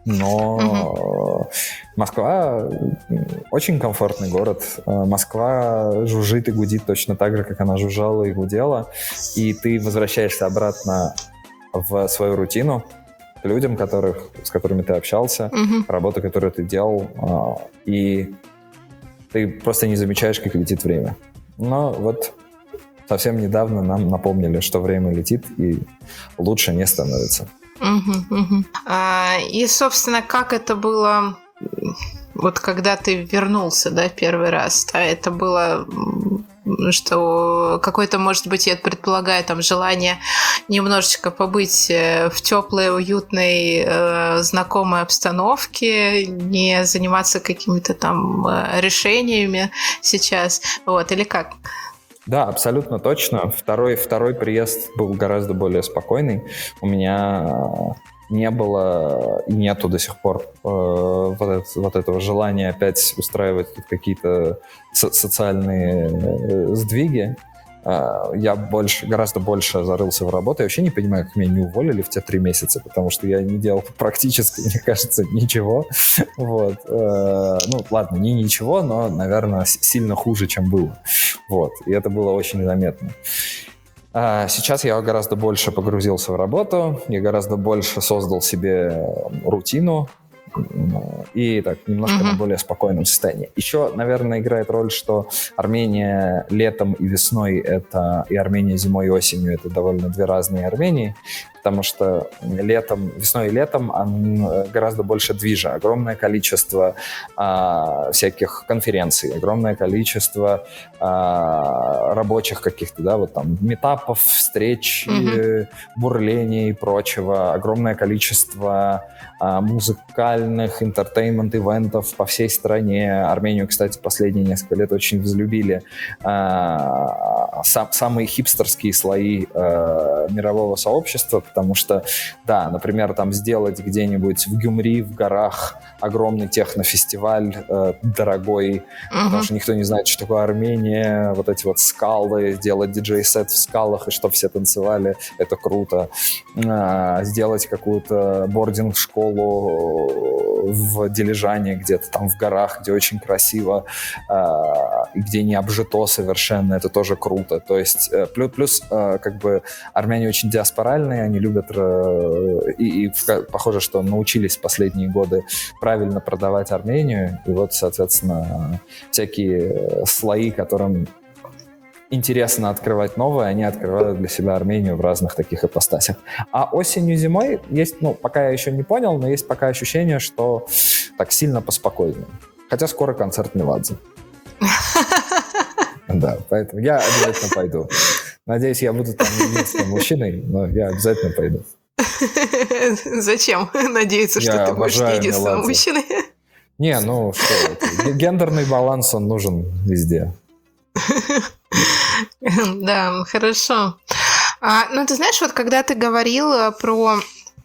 B: Но Москва очень комфортный город. Москва жужжит и гудит точно так же, как она жужжала и гудела. И ты возвращаешься обратно в свою рутину, к людям, с которыми ты общался, работу, которую ты делал, и ты просто не замечаешь, как летит время. Но вот совсем недавно нам напомнили, что время летит, и лучше не становится.
A: И, собственно, как это было, вот когда ты вернулся, да, первый раз? Да, это было... что какое-то, может быть, я предполагаю, там желание немножечко побыть в теплой, уютной, знакомой обстановке, не заниматься какими-то там решениями сейчас, вот, или как?
B: Да, абсолютно точно. Второй приезд был гораздо более спокойный. У меня не было и нету до сих пор вот этого желания опять устраивать тут какие-то социальные сдвиги. Я гораздо больше зарылся в работу. Я вообще не понимаю, как меня не уволили в те 3 месяца, потому что я не делал практически, мне кажется, ничего. Вот. Ну, ладно, не ничего, но, наверное, сильно хуже, чем было. Вот. И это было очень заметно. Сейчас я гораздо больше погрузился в работу, я гораздо больше создал себе рутину, и так немножко на более спокойном состоянии. Еще, наверное, играет роль, что Армения летом и весной и Армения зимой и осенью — это довольно 2 разные Армении, потому что весной и летом гораздо больше движа, огромное количество всяких конференций, огромное количество рабочих каких-то, да, вот там митапов, встреч, бурлений и прочего, огромное количество музыкальных интертеймент-ивентов по всей стране. Армению, кстати, последние несколько лет очень взлюбили самые хипстерские слои мирового сообщества, потому что, да, например, там сделать где-нибудь в Гюмри, в горах огромный технофестиваль, дорогой, потому что никто не знает, что такое Армения, вот эти вот скалы, сделать диджей-сет в скалах, и чтобы все танцевали, это круто. Сделать какую-то бординг-школу в Дилижане, где-то там в горах, где очень красиво, где не обжито совершенно, это тоже круто. То есть плюс как бы армяне очень диаспоральные, они любят и похоже, что научились в последние годы правильно продавать Армению, и вот, соответственно, всякие слои, которым интересно открывать новое, они открывают для себя Армению в разных таких ипостасях. А осенью, зимой есть, пока я еще не понял, но есть пока ощущение, что так сильно поспокойнее. Хотя скоро концерт Меладзе. Да, поэтому я обязательно пойду. Надеюсь, я буду там единственным мужчиной, но я обязательно пойду.
A: Зачем надеяться, что ты будешь единственным мужчиной?
B: Не, что это? Гендерный баланс, он нужен везде.
A: Да, хорошо. Ты знаешь, вот когда ты говорил про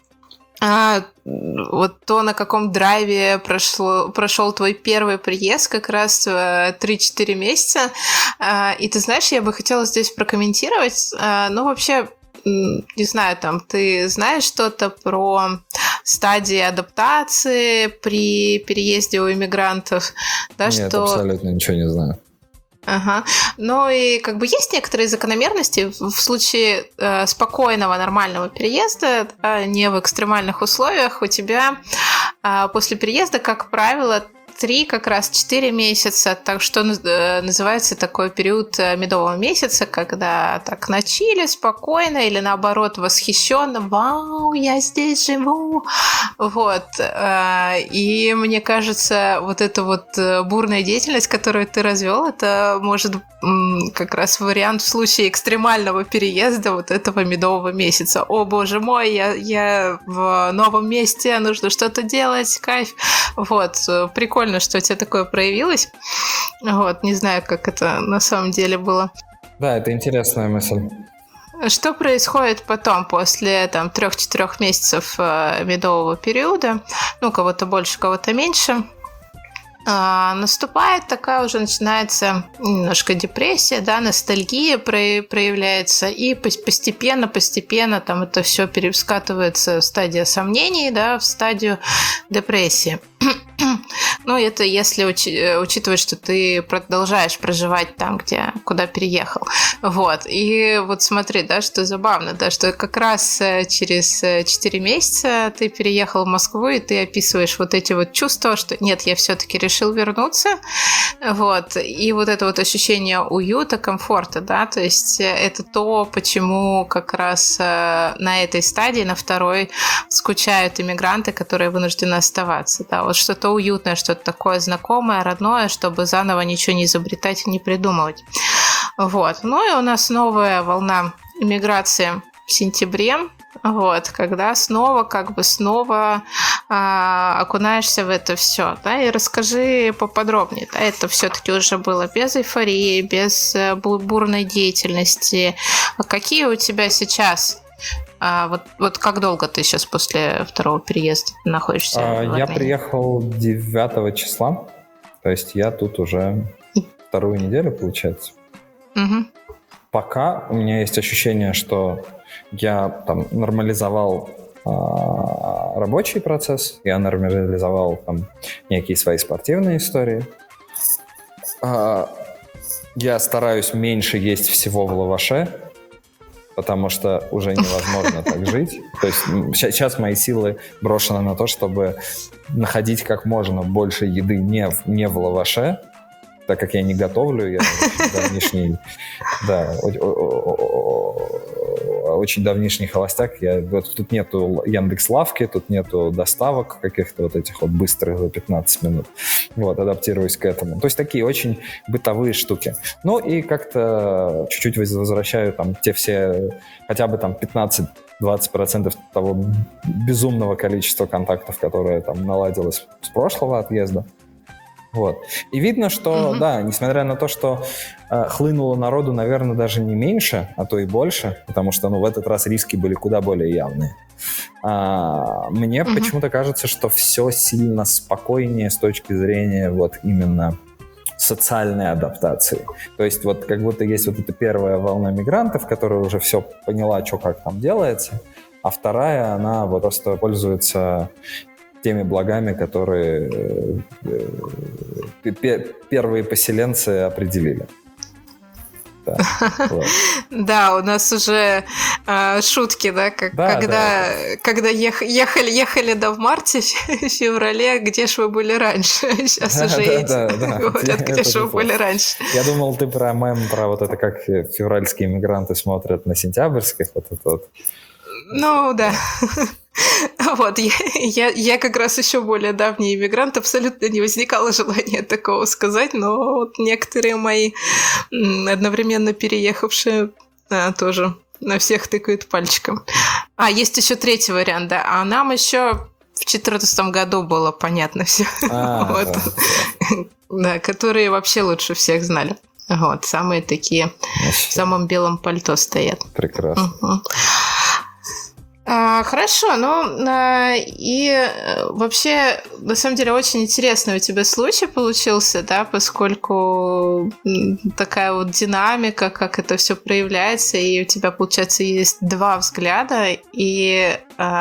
A: вот то, на каком драйве прошел твой первый приезд, как раз 3-4 месяца, и ты знаешь, я бы хотела здесь прокомментировать, вообще, не знаю, там, ты знаешь что-то про стадии адаптации при переезде у иммигрантов? Да,
B: Нет, абсолютно ничего не знаю.
A: Ага. И как бы есть некоторые закономерности в случае спокойного, нормального переезда, не в экстремальных условиях, у тебя после переезда, как правило, 3, как раз 4 месяца, так что называется такой период медового месяца, когда так на чиле, спокойно или наоборот восхищенно, вау, я здесь живу, вот. И мне кажется, вот эта вот бурная деятельность, которую ты развел, это может как раз вариант в случае экстремального переезда вот этого медового месяца. О, боже мой, я в новом месте, нужно что-то делать, кайф. Вот, прикольно, что у тебя такое проявилось. Вот, не знаю, как это на самом деле было.
B: Да, это интересная мысль.
A: Что происходит потом, после 3-4 месяцев медового периода? Кого-то больше, кого-то меньше. Наступает такая уже, начинается немножко депрессия, да, ностальгия проявляется, и постепенно там это все перескатывается в стадию сомнений, да, в стадию депрессии. Это если учитывать, что ты продолжаешь проживать там, куда переехал. Вот. И вот смотри, да, что забавно, да, что как раз через 4 месяца ты переехал в Москву, и ты описываешь вот эти вот чувства, что нет, я все-таки решил вернуться. Вот. И вот это вот ощущение уюта, комфорта, да, то есть это то, почему как раз на этой стадии, на второй, скучают иммигранты, которые вынуждены оставаться. Да, вот что-то уютное, что-то такое знакомое, родное, чтобы заново ничего не изобретать и не придумывать. Вот. И у нас новая волна иммиграции в сентябре, вот, когда снова окунаешься в это все, да, и расскажи поподробнее, да, это все-таки уже было без эйфории, без бурной деятельности. Какие у тебя сейчас? Вот как долго ты сейчас после второго переезда находишься в Армении?
B: Я приехал 9 числа, то есть я тут уже 2 неделю, получается.
A: Угу.
B: Пока у меня есть ощущение, что я там нормализовал рабочий процесс, я нормализовал там некие свои спортивные истории. Я стараюсь меньше есть всего в лаваше, потому что уже невозможно так жить. То есть сейчас мои силы брошены на то, чтобы находить как можно больше еды не в лаваше, так как я не готовлю, я очень давнишний холостяк. Тут нету Яндекс.Лавки, тут нету доставок каких-то вот этих вот быстрых за 15 минут. Вот, адаптируюсь к этому. То есть такие очень бытовые штуки. И как-то чуть-чуть возвращаю там те все, хотя бы там 15-20% того безумного количества контактов, которое там наладилось с прошлого отъезда. Вот. И видно, что, да, несмотря на то, что хлынуло народу, наверное, даже не меньше, а то и больше, потому что, в этот раз риски были куда более явные. Мне почему-то кажется, что все сильно спокойнее с точки зрения вот именно социальной адаптации. То есть вот как будто есть вот эта первая волна мигрантов, которая уже все поняла, что как там делается, а вторая, она вот просто пользуется теми благами, которые первые поселенцы определили. Да, вот.
A: Да, у нас уже шутки, да, когда ехали в марте, в феврале, где ж вы были раньше? Сейчас уже эти говорят, где ж вы были раньше.
B: Я думал, ты про мем, про вот это, как февральские мигранты смотрят на сентябрьских, вот это вот.
A: Ну, да. Вот, я как раз еще более давний иммигрант, абсолютно не возникало желания такого сказать, но вот некоторые мои одновременно переехавшие тоже на всех тыкают пальчиком. Есть еще третий вариант, да, а нам еще в 2014 году было понятно все. Вот. Да, которые вообще лучше всех знали. Вот, самые такие в самом белом пальто стоят.
B: Прекрасно.
A: Хорошо, и вообще, на самом деле, очень интересный у тебя случай получился, да, поскольку такая вот динамика, как это все проявляется, и у тебя, получается, есть два взгляда, и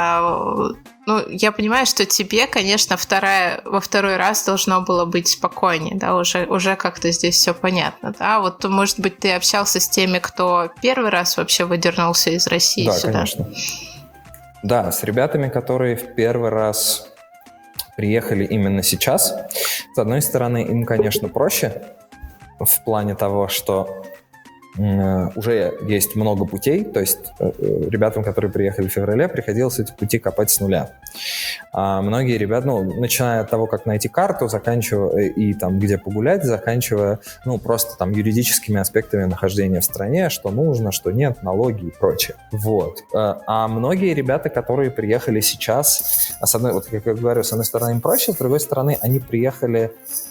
A: я понимаю, что тебе, конечно, во второй раз должно было быть спокойнее, да, уже как-то здесь все понятно, да, вот, может быть, ты общался с теми, кто первый раз вообще выдернулся из России сюда?
B: Да, конечно. Да, с ребятами, которые в первый раз приехали именно сейчас, с одной стороны, им, конечно, проще в плане того, что уже есть много путей, то есть ребятам, которые приехали в феврале, приходилось эти пути копать с нуля. А многие ребята, начиная от того, как найти карту, заканчивая и там, где погулять, заканчивая, просто там юридическими аспектами нахождения в стране, что нужно, что нет, налоги и прочее. Вот. А многие ребята, которые приехали сейчас, вот как я говорю, с одной стороны им проще, с другой стороны они приехали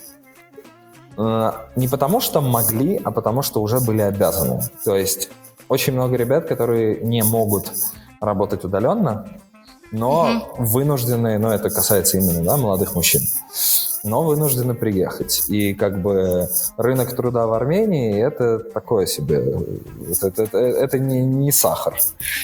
B: не потому, что могли, а потому, что уже были обязаны. То есть очень много ребят, которые не могут работать удаленно, но вынуждены, это касается именно молодых мужчин, но вынуждены приехать. И как бы рынок труда в Армении — это такое себе, это не сахар.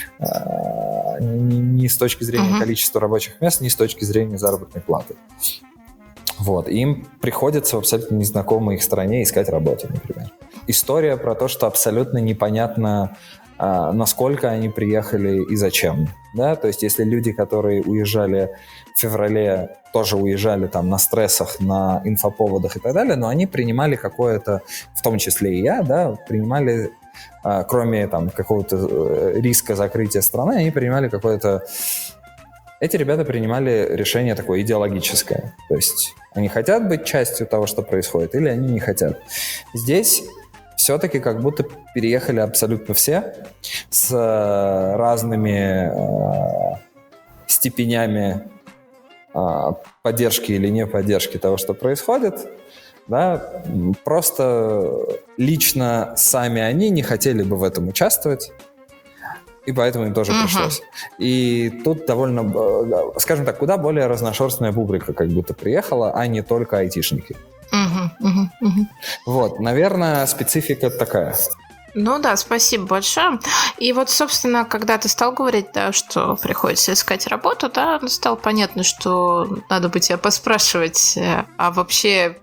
B: Ни с точки зрения количества рабочих мест, ни с точки зрения заработной платы. Вот, и им приходится в абсолютно незнакомой их стране искать работу, например. История про то, что абсолютно непонятно, насколько они приехали и зачем. Да? То есть если люди, которые уезжали в феврале, тоже уезжали там на стрессах, на инфоповодах и так далее, но они принимали какое-то, в том числе и я, да, принимали, кроме там какого-то риска закрытия страны, они принимали какое-то... Эти ребята принимали решение такое идеологическое. То есть они хотят быть частью того, что происходит, или они не хотят. Здесь все-таки как будто переехали абсолютно все с разными степенями поддержки или не поддержки того, что происходит. Да? Просто лично сами они не хотели бы в этом участвовать. И поэтому им тоже пришлось. И тут довольно, скажем так, куда более разношерстная публика как будто приехала, а не только айтишники. Вот, наверное, специфика такая.
A: Ну да, спасибо большое. И вот, собственно, когда ты стал говорить, да, что приходится искать работу, да, стало понятно, что надо бы тебя поспрашивать, а вообще...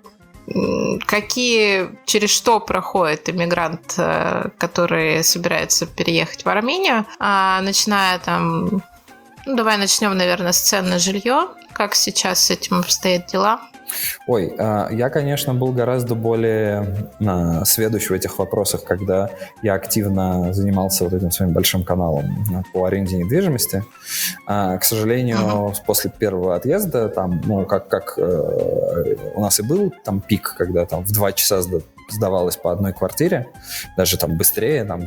A: через что проходит иммигрант, который собирается переехать в Армению, начиная там, давай начнем, наверное, с цен на жилье. Как сейчас с этим обстоят дела?
B: Ой, я, конечно, был гораздо более сведущ в этих вопросах, когда я активно занимался вот этим своим большим каналом по аренде недвижимости. К сожалению, после первого отъезда, там, как у нас и был там пик, когда там в 2 часа сдавалось по одной квартире, даже там быстрее, там,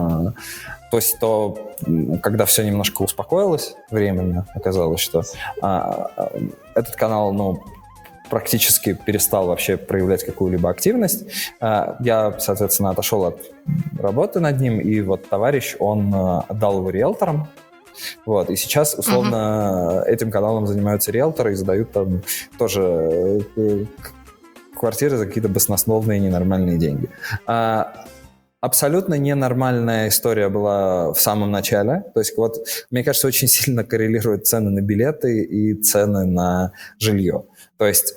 B: когда все немножко успокоилось временно, оказалось, что этот канал, практически перестал вообще проявлять какую-либо активность. Я, соответственно, отошел от работы над ним, и вот товарищ, он отдал его риэлторам. Вот, и сейчас, условно, этим каналом занимаются риэлторы и задают там тоже квартиры за какие-то баснословные ненормальные деньги. Абсолютно ненормальная история была в самом начале. То есть вот, мне кажется, очень сильно коррелируют цены на билеты и цены на жилье. То есть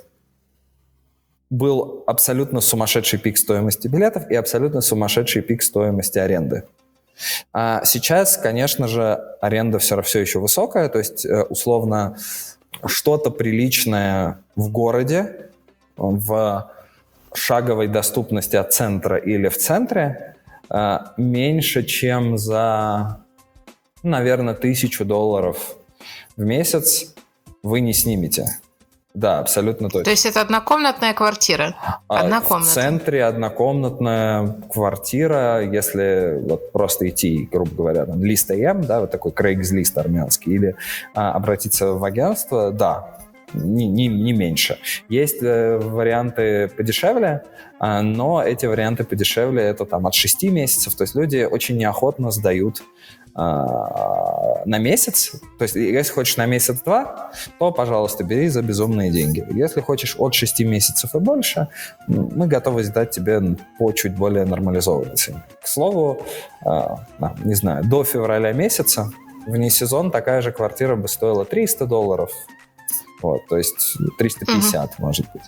B: был абсолютно сумасшедший пик стоимости билетов и абсолютно сумасшедший пик стоимости аренды. А сейчас, конечно же, аренда все еще высокая. То есть, условно, что-то приличное в городе, в шаговой доступности от центра или в центре, меньше, чем за, наверное, $1000 в месяц вы не снимете. Да, абсолютно точно.
A: То есть это однокомнатная квартира?
B: В центре однокомнатная квартира, если вот просто идти, грубо говоря, там, лист АМ, да, вот такой Craigslist армянский, или обратиться в агентство, да, не меньше. Есть варианты подешевле, но эти варианты подешевле это там от 6 месяцев. То есть люди очень неохотно сдают на месяц. То есть если хочешь на месяц-два, то, пожалуйста, бери за безумные деньги. Если хочешь от 6 месяцев и больше, мы готовы сдать тебе по чуть более нормализованной цене. К слову, не знаю, до февраля месяца вне сезон такая же квартира бы стоила $300. Вот, то есть 350, может быть.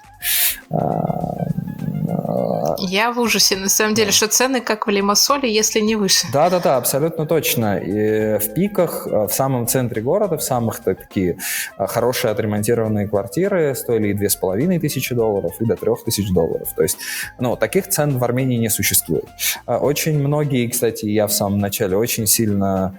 A: Я в ужасе, на самом деле, что цены как в Лимассоле, если не выше.
B: Да, абсолютно точно. И в пиках, в самом центре города, в самых такие хорошие отремонтированные квартиры стоили и $2500, и до $3000. То есть, таких цен в Армении не существует. Очень многие, кстати, я в самом начале очень сильно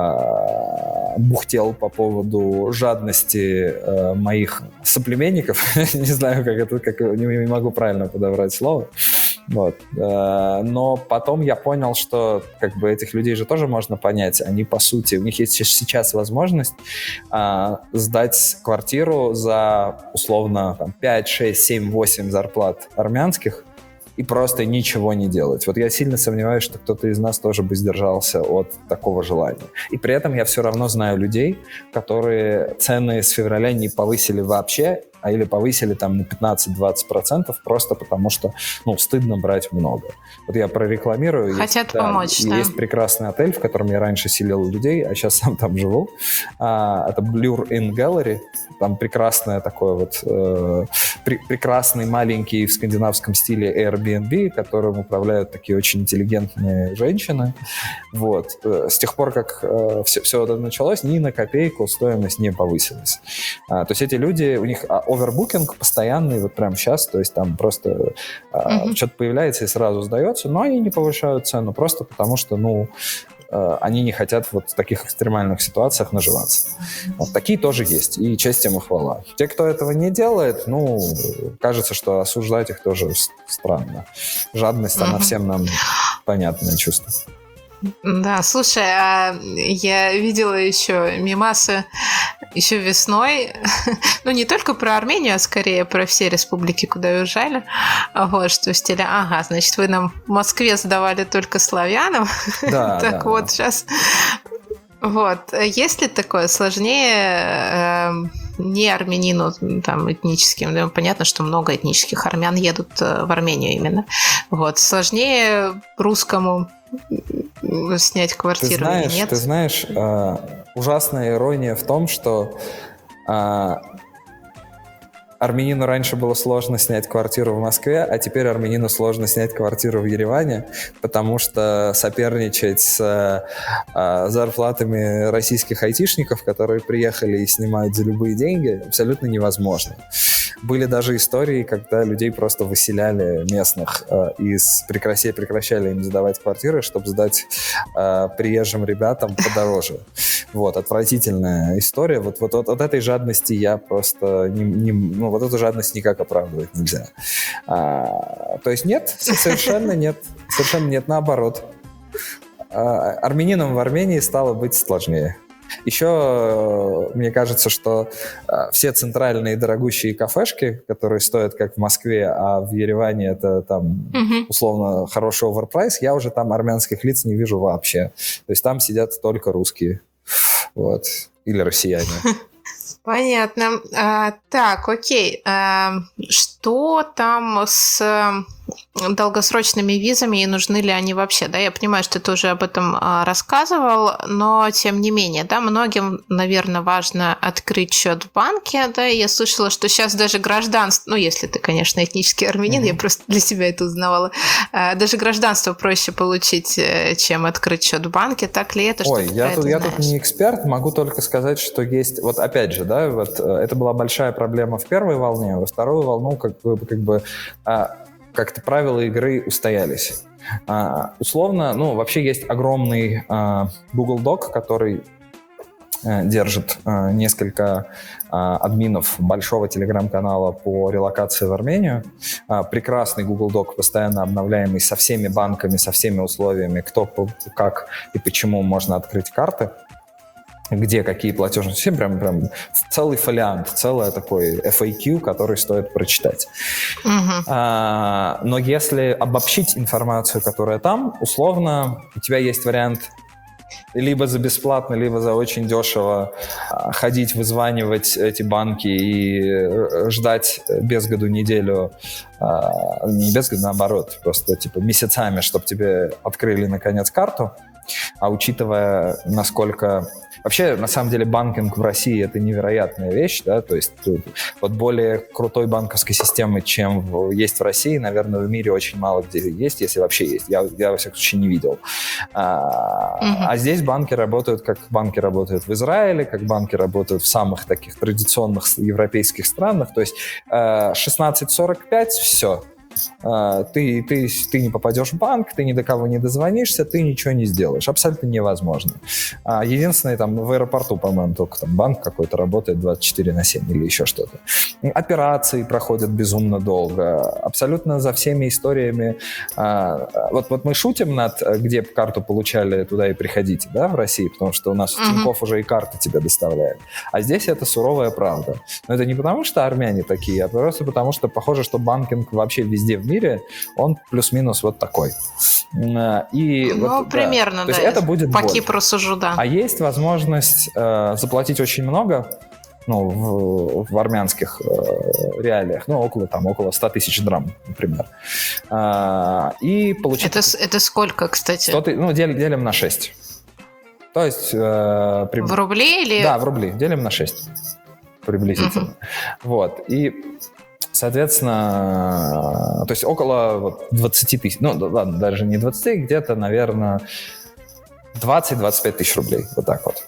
B: бухтел по поводу жадности моих соплеменников. Не знаю, не могу правильно подобрать слово. Вот. Но потом я понял, что этих людей же тоже можно понять. Они, по сути, у них есть сейчас возможность сдать квартиру за, условно, 5, 6, 7, 8 зарплат армянских и просто ничего не делать. Вот я сильно сомневаюсь, что кто-то из нас тоже бы сдержался от такого желания. И при этом я все равно знаю людей, которые цены с февраля не повысили вообще, или повысили там на 15-20% просто потому, что, стыдно брать много. Вот я прорекламирую.
A: Хотят помочь, да.
B: Есть прекрасный отель, в котором я раньше селил людей, а сейчас сам там живу. Это Blur Inn Gallery. Там прекрасное такое вот, прекрасный маленький в скандинавском стиле Airbnb, которым управляют такие очень интеллигентные женщины. Вот. С тех пор, как все это началось, ни на копейку стоимость не повысилась. То есть эти люди, у них овербукинг постоянный, вот прямо сейчас, то есть там просто что-то появляется и сразу сдается, но они не повышают цену просто потому, что, они не хотят вот в таких экстремальных ситуациях наживаться. Вот такие тоже есть, и честь им и хвала. Те, кто этого не делает, кажется, что осуждать их тоже странно. Жадность, она всем нам понятное чувство.
A: Да, слушай, я видела еще мемасы еще весной, не только про Армению, а скорее про все республики, куда уезжали, вот, что в стиле, значит, вы нам в Москве сдавали только славянам, так вот, сейчас... Вот, есть ли такое сложнее не армянину, там, этническим, понятно, что много этнических армян едут в Армению именно, вот, сложнее русскому снять квартиру или нет?
B: Ты знаешь, ужасная ирония в том, что армянину раньше было сложно снять квартиру в Москве, а теперь армянину сложно снять квартиру в Ереване, потому что соперничать с зарплатами российских айтишников, которые приехали и снимают за любые деньги, абсолютно невозможно. Были даже истории, когда людей просто выселяли местных и прекращали им сдавать квартиры, чтобы сдать приезжим ребятам подороже. Вот, отвратительная история. Вот этой жадности я просто вот эту жадность никак оправдывать нельзя. То есть нет, совершенно нет. Совершенно нет, наоборот. Армянинам в Армении стало быть сложнее. Еще мне кажется, что все центральные дорогущие кафешки, которые стоят как в Москве, а в Ереване это там условно хороший оверпрайс, я уже там армянских лиц не вижу вообще. То есть там сидят только русские. Вот. Или россияне.
A: Понятно. Так, окей. Что там с долгосрочными визами и нужны ли они вообще? Да, я понимаю, что ты уже об этом рассказывал, но тем не менее, да, многим, наверное, важно открыть счет в банке, да, и я слышала, что сейчас даже гражданство, ну, если ты, конечно, этнический армянин, я просто для себя это узнавала, даже гражданство проще получить, чем открыть счет в банке, так ли это?
B: Ой, я тут не эксперт, могу только сказать, что есть, вот опять же, да, вот это была большая проблема в первой волне, во вторую волну как-то правила игры устоялись. Условно, ну, вообще есть огромный Google Doc, который держит несколько админов большого телеграм-канала по релокации в Армению. Прекрасный Google Doc, постоянно обновляемый со всеми банками, со всеми условиями, кто, как и почему можно открыть карты, где какие платежные системы, прям целый фолиант, целый такой FAQ, который стоит прочитать. Но если обобщить информацию, которая там, условно, у тебя есть вариант либо за бесплатно, либо за очень дешево ходить, вызванивать эти банки и ждать без году неделю, не без году, наоборот, просто типа месяцами, чтобы тебе открыли наконец карту. А учитывая, насколько... Вообще, на самом деле, банкинг в России — это невероятная вещь, да, то есть вот более крутой банковской системы, чем есть в России, наверное, в мире очень мало где есть, если вообще есть. Я во всяком случае, не видел. А здесь банки работают, как банки работают в Израиле, как банки работают в самых таких традиционных европейских странах, то есть 16:45 — все. Ты не попадешь в банк, ты ни до кого не дозвонишься, ты ничего не сделаешь. Абсолютно невозможно. Единственное, там в аэропорту, по-моему, только там банк какой-то работает 24/7 или еще что-то. Операции проходят безумно долго. Абсолютно за всеми историями. Вот мы шутим над, где карту получали, туда и приходите, да, в России, потому что у нас Тинькофф уже и карты тебе доставляет. А здесь это суровая правда. Но это не потому, что армяне такие, а просто потому, что похоже, что банкинг вообще везде в мире, он плюс-минус вот такой. И вот,
A: примерно,
B: да. То есть это будет
A: по
B: боль.
A: Кипру сужу, да.
B: А есть возможность заплатить очень много, ну, в армянских реалиях, ну, около 100 тысяч драм, например. И получить...
A: Это сколько, кстати?
B: 100 ну, делим на 6. То есть...
A: В рубли или...
B: Да, в рубли. Делим на 6. Приблизительно. Вот. И... Соответственно, то есть около 20 тысяч, ну ладно, даже не 20, где-то, наверное, 20-25 тысяч рублей, вот так вот.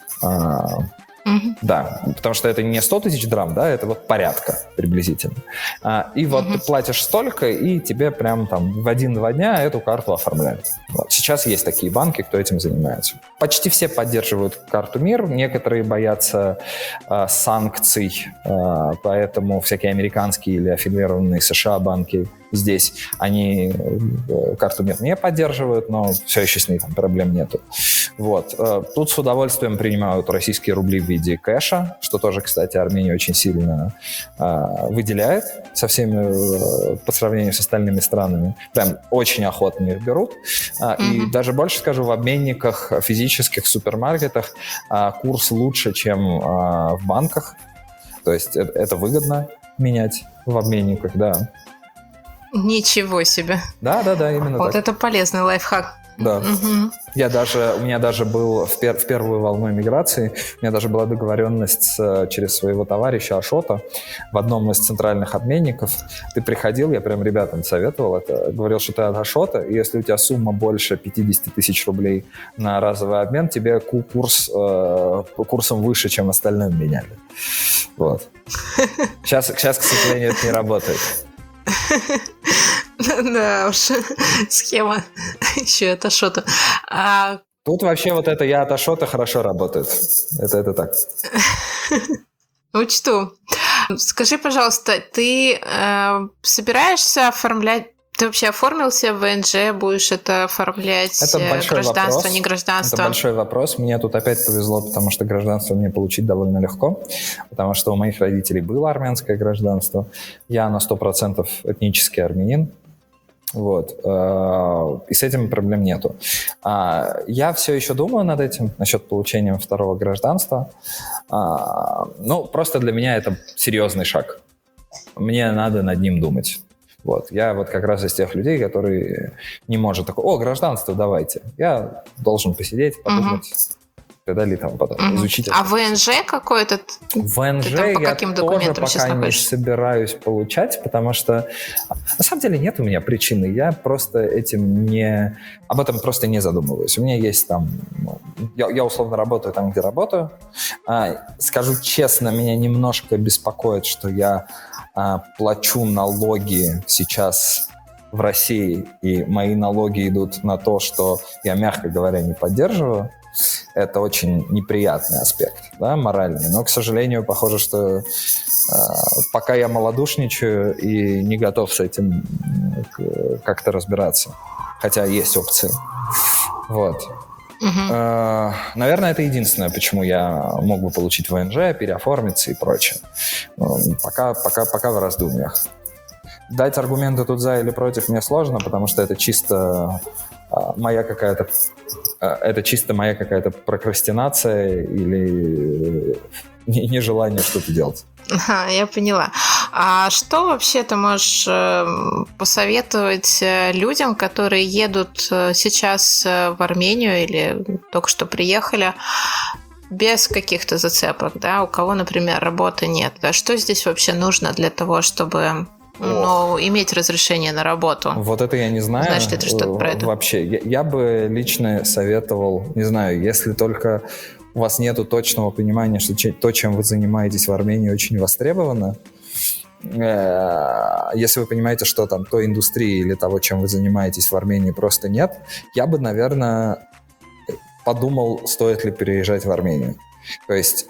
B: Да, потому что это не 100 тысяч драм, да, это вот порядка приблизительно. И вот ты платишь столько, и тебе прям там в 1-2 дня эту карту оформляют. Вот. Сейчас есть такие банки, кто этим занимается. Почти все поддерживают карту МИР, некоторые боятся санкций, поэтому всякие американские или аффилированные США банки здесь, они карту МИР не поддерживают, но все еще с ней там проблем нету. Вот. Тут с удовольствием принимают российские рубли в виде кэша, что тоже, кстати, Армения очень сильно выделяет со всеми, по сравнению с остальными странами. Прям очень охотно их берут. И даже больше скажу, в обменниках физических, супермаркетах курс лучше, чем в банках. То есть это выгодно менять в обменниках, да.
A: Ничего себе.
B: Да, именно
A: вот
B: так.
A: Это полезный лайфхак.
B: Да. У меня даже был в первую волну иммиграции, у меня даже была договоренность через своего товарища Ашота в одном из центральных обменников. Ты приходил, я прям ребятам советовал это, говорил, что ты от Ашота, и если у тебя сумма больше 50 тысяч рублей на разовый обмен, тебе курсом выше, чем остальным меняли. Вот. Сейчас, к сожалению, это не работает.
A: Да уж, схема еще это что-то.
B: Тут вообще вот это «я от Ашота» хорошо работает. Это так.
A: Учту. Скажи, пожалуйста, ты собираешься оформлять... Ты вообще оформился в ВНЖ, будешь это оформлять гражданство,
B: вопрос.
A: не гражданство?
B: Это большой вопрос. Мне тут опять повезло, потому что гражданство мне получить довольно легко, потому что у моих родителей было армянское гражданство. Я на 100% этнический армянин. Вот. И с этим проблем нету. Я все еще думаю над этим, насчет получения второго гражданства. Просто для меня это серьезный шаг. Мне надо над ним думать. Вот. Я вот как раз из тех людей, которые не может такой, гражданство давайте. Я должен посидеть, подумать. Дали там потом изучить.
A: А ВНЖ какой-то?
B: ВНЖ я тоже пока не собираюсь получать, потому что на самом деле нет у меня причины. Я просто об этом просто не задумываюсь. У меня есть там... Я условно работаю там, где работаю. Скажу честно, меня немножко беспокоит, что я плачу налоги сейчас в России, и мои налоги идут на то, что я, мягко говоря, не поддерживаю. Это очень неприятный аспект, да, моральный. Но, к сожалению, похоже, что пока я малодушничаю и не готов с этим как-то разбираться. Хотя есть опции. Вот. Наверное, это единственное, почему я мог бы получить ВНЖ, переоформиться и прочее. Пока в раздумьях. Дать аргументы тут за или против мне сложно, потому что это чисто моя какая-то прокрастинация или нежелание что-то делать.
A: Я поняла. А что вообще ты можешь посоветовать людям, которые едут сейчас в Армению или только что приехали без каких-то зацепок, да, у кого, например, работы нет? Да? Что здесь вообще нужно для того, чтобы иметь разрешение на работу?
B: Вот это я не знаю.
A: Знаешь ли ты что-то про это?
B: Вообще, я бы лично советовал, не знаю, если только у вас нету точного понимания, что то, чем вы занимаетесь в Армении, очень востребовано. Если вы понимаете, что там той индустрии или того, чем вы занимаетесь в Армении, просто нет, я бы, наверное, подумал, стоит ли переезжать в Армению. То есть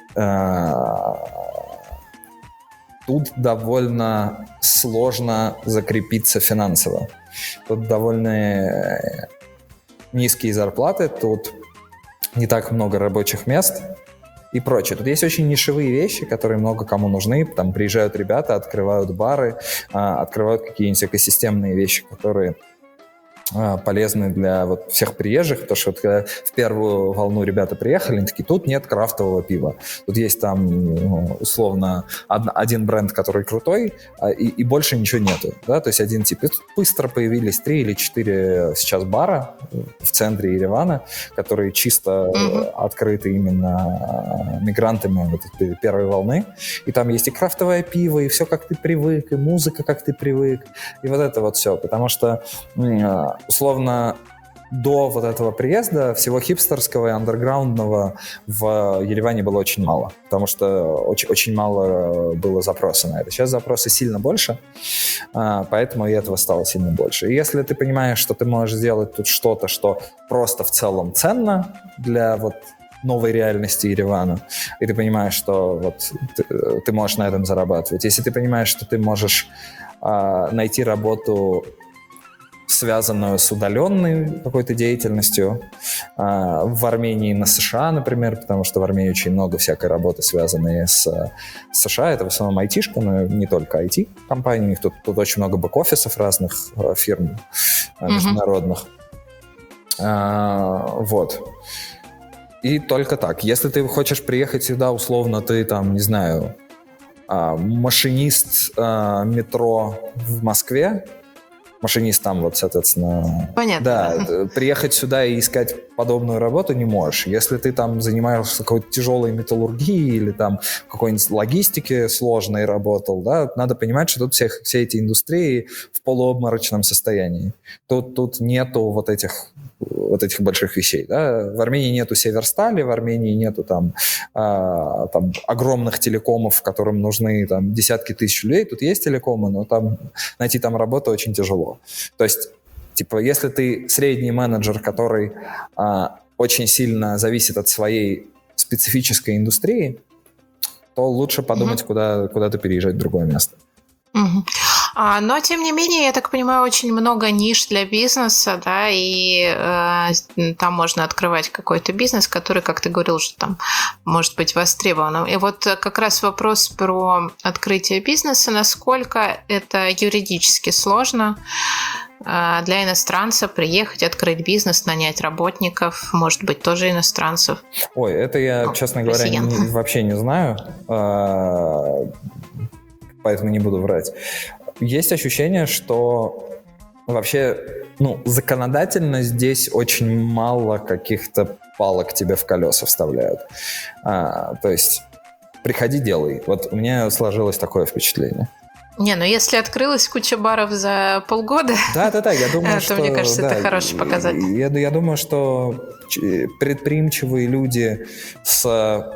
B: тут довольно сложно закрепиться финансово. Тут довольно низкие зарплаты, тут не так много рабочих мест и прочее. Тут есть очень нишевые вещи, которые много кому нужны. Там приезжают ребята, открывают бары, открывают какие-нибудь экосистемные вещи, которые полезны для вот всех приезжих, потому что вот когда в первую волну ребята приехали, они такие, тут нет крафтового пива. Тут есть там, условно, один бренд, который крутой, и больше ничего нету. Да? То есть один тип. И тут быстро появились 3 или 4 сейчас бара в центре Еревана, которые чисто открыты именно мигрантами вот этой первой волны. И там есть и крафтовое пиво, и все, как ты привык, и музыка, как ты привык, и вот это вот все. Потому что условно, до вот этого приезда всего хипстерского и андерграундного в Ереване было очень мало, потому что очень мало было запроса на это. Сейчас запросы сильно больше, поэтому и этого стало сильно больше. И если ты понимаешь, что ты можешь сделать тут что-то, что просто в целом ценно для вот новой реальности Еревана, и ты понимаешь, что вот ты можешь на этом зарабатывать. Если ты понимаешь, что ты можешь найти работу, связанную с удаленной какой-то деятельностью в Армении на США, например, потому что в Армении очень много всякой работы, связанной с США. Это в основном айтишка, но не только IT-компании. У них тут очень много бэк-офисов разных фирм международных. Вот. И только так. Если ты хочешь приехать сюда, условно, ты там, не знаю, машинист метро в Москве, машинист там, вот, соответственно...
A: Понятно.
B: Да, приехать сюда и искать подобную работу не можешь. Если ты там занимаешься какой-то тяжелой металлургией или там какой-нибудь логистике сложной работал, да, надо понимать, что тут все эти индустрии в полуобморочном состоянии. Тут нету вот этих больших вещей. Да? В Армении нету Северстали, в Армении нету там огромных телекомов, которым нужны там десятки тысяч людей. Тут есть телекомы, но там найти там работу очень тяжело. То есть, типа, если ты средний менеджер, который очень сильно зависит от своей специфической индустрии, то лучше подумать, куда-то переезжать в другое место.
A: Но, тем не менее, я так понимаю, очень много ниш для бизнеса, да, и там можно открывать какой-то бизнес, который, как ты говорил, уже там может быть востребованным. И вот как раз вопрос про открытие бизнеса, насколько это юридически сложно для иностранца приехать, открыть бизнес, нанять работников, может быть, тоже иностранцев.
B: Ой, это я, честно говоря, вообще не знаю, поэтому не буду врать. Есть ощущение, что вообще, законодательно здесь очень мало каких-то палок тебе в колеса вставляют. То есть приходи, делай. Вот у меня сложилось такое впечатление.
A: Если открылась куча баров за полгода,
B: да, я думаю,
A: то, мне кажется, это хороший показатель.
B: Я думаю, что предприимчивые люди с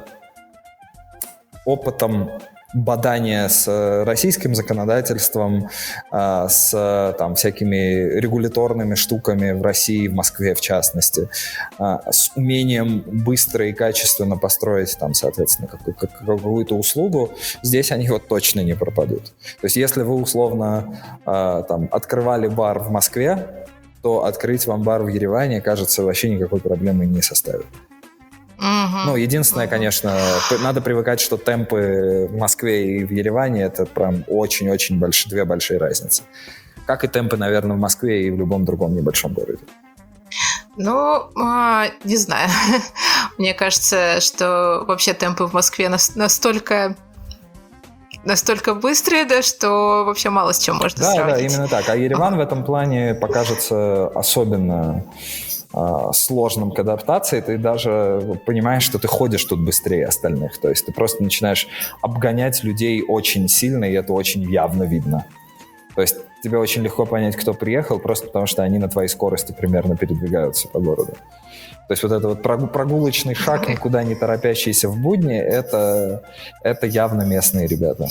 B: опытом бадания с российским законодательством, с всякими регуляторными штуками в России, в Москве в частности, с умением быстро и качественно построить соответственно, какую-то услугу, здесь они точно не пропадут. То есть если вы условно открывали бар в Москве, то открыть вам бар в Ереване, кажется, вообще никакой проблемы не составит. Единственное, конечно, надо привыкать, что темпы в Москве и в Ереване — это прям очень-очень две большие разницы. Как и темпы, наверное, в Москве и в любом другом небольшом городе.
A: Не знаю. Мне кажется, что вообще темпы в Москве настолько быстрые, да, что вообще мало с чем можно сравнить.
B: Да, именно так. А Ереван в этом плане покажется особенно сложным к адаптации. Ты даже понимаешь, что ты ходишь тут быстрее остальных. То есть ты просто начинаешь обгонять людей очень сильно, и это очень явно видно. То есть тебе очень легко понять, кто приехал, просто потому что они на твоей скорости примерно передвигаются по городу. То есть вот этот прогулочный шаг, никуда не торопящийся в будни, это явно местные ребята.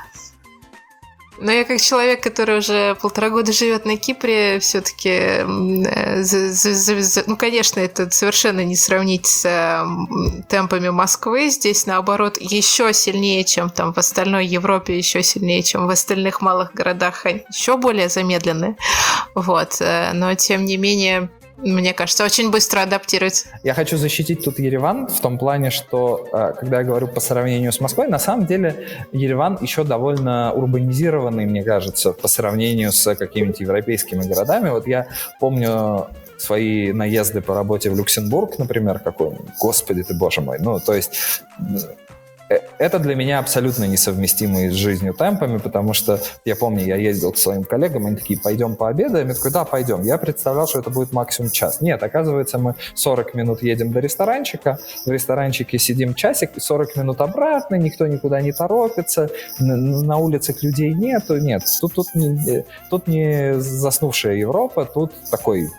A: Но я как человек, который уже 1,5 года живет на Кипре, все-таки, конечно, это совершенно не сравнить с темпами Москвы. Здесь, наоборот, еще сильнее, чем там в остальной Европе, еще сильнее, чем в остальных малых городах, еще более замедленные. Но, тем не менее, мне кажется, очень быстро адаптируется.
B: Я хочу защитить тут Ереван в том плане, что, когда я говорю по сравнению с Москвой, на самом деле Ереван еще довольно урбанизированный, мне кажется, по сравнению с какими-то европейскими городами. Я помню свои наезды по работе в Люксембург, например, господи ты, боже мой. То есть это для меня абсолютно несовместимые с жизнью темпами, потому что я помню, я ездил к своим коллегам, они такие: пойдем пообедаем? Я такой: да, пойдем. Я представлял, что это будет максимум час. Нет, оказывается, мы 40 минут едем до ресторанчика, в ресторанчике сидим часик, и 40 минут обратно, никто никуда не торопится, на улицах людей нету. Нет, тут не заснувшая Европа, тут такой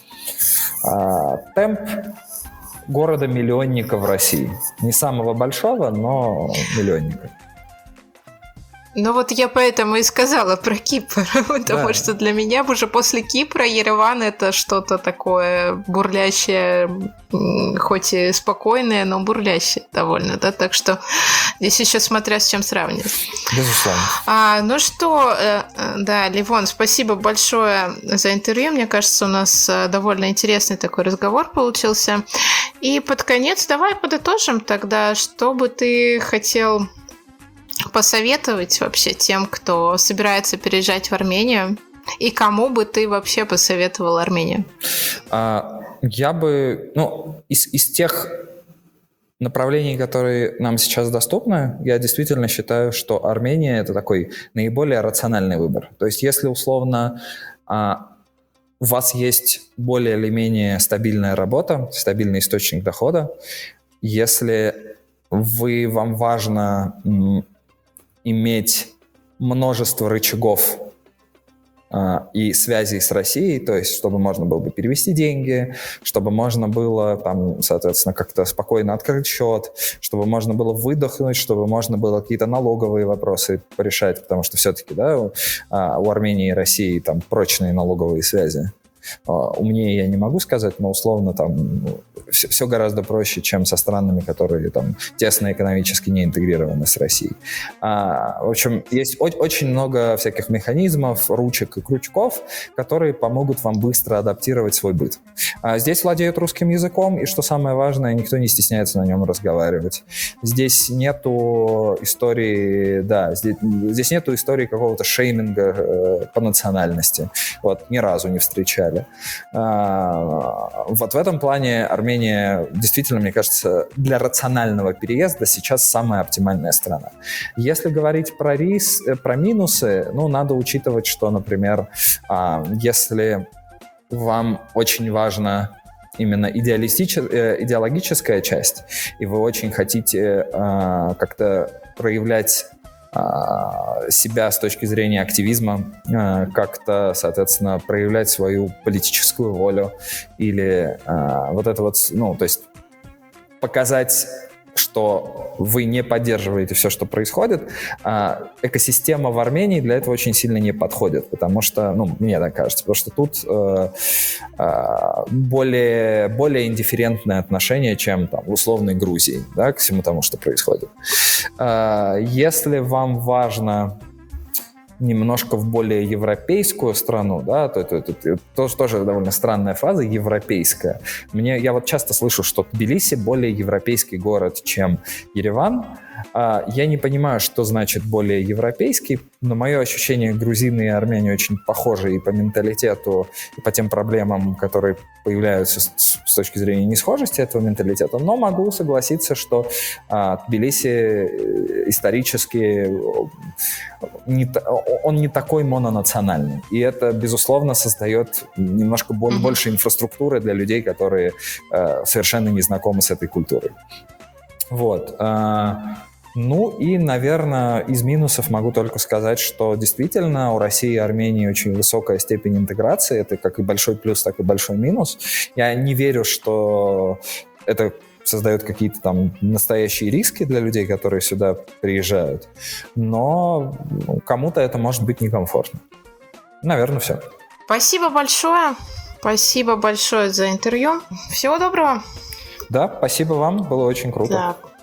B: темп города-миллионника в России. Не самого большого, но миллионника.
A: Я поэтому и сказала про Кипр, потому что для меня уже после Кипра Ереван — это что-то такое бурлящее, хоть и спокойное, но бурлящее довольно, да, так что здесь еще смотря с чем сравнивать.
B: Безусловно.
A: Левон, спасибо большое за интервью, мне кажется, у нас довольно интересный такой разговор получился, и под конец давай подытожим тогда, что бы ты хотел посоветовать вообще тем, кто собирается переезжать в Армению, и кому бы ты вообще посоветовал Армению?
B: Я бы, из тех направлений, которые нам сейчас доступны, я действительно считаю, что Армения — это такой наиболее рациональный выбор. То есть если условно у вас есть более или менее стабильная работа, стабильный источник дохода, если вам важно иметь множество рычагов и связей с Россией, то есть чтобы можно было бы перевести деньги, чтобы можно было соответственно, как-то спокойно открыть счет, чтобы можно было выдохнуть, чтобы можно было какие-то налоговые вопросы порешать, потому что все-таки, у Армении и России прочные налоговые связи. умнее я не могу сказать, но условно там все гораздо проще, чем со странами, которые там тесно экономически не интегрированы с Россией. В общем, есть очень много всяких механизмов, ручек и крючков, которые помогут вам быстро адаптировать свой быт. Здесь владеют русским языком, и что самое важное, никто не стесняется на нем разговаривать. Здесь нету истории, здесь нету истории какого-то шейминга по национальности. Вот, ни разу не встречали. Вот в этом плане Армения действительно, мне кажется, для рационального переезда сейчас самая оптимальная страна. Если говорить про минусы, надо учитывать, что, например, если вам очень важна именно идеологическая часть, и вы очень хотите как-то проявлять себя с точки зрения активизма, как-то, соответственно, проявлять свою политическую волю или вот это вот, то есть показать, что вы не поддерживаете все, что происходит, экосистема в Армении для этого очень сильно не подходит, потому что, мне так кажется, потому что тут более индифферентное отношение, чем там, в условной Грузии, да, к всему тому, что происходит. Если вам важно немножко в более европейскую страну, да, то тоже довольно странная фраза, европейская. Я вот часто слышу, что Тбилиси более европейский город, чем Ереван. Я не понимаю, что значит более европейский, но мое ощущение, грузины и армяне очень похожи и по менталитету, и по тем проблемам, которые появляются с точки зрения несхожести этого менталитета, но могу согласиться, что Тбилиси исторически он не такой мононациональный, и это, безусловно, создает немножко больше инфраструктуры для людей, которые совершенно не знакомы с этой культурой. Вот. И, наверное, из минусов могу только сказать, что действительно у России и Армении очень высокая степень интеграции. Это как и большой плюс, так и большой минус. Я не верю, что это создает какие-то там настоящие риски для людей, которые сюда приезжают. Но кому-то это может быть некомфортно. Наверное, все.
A: Спасибо большое. Спасибо большое за интервью. Всего доброго.
B: Да, спасибо вам. Было очень круто.
A: Да.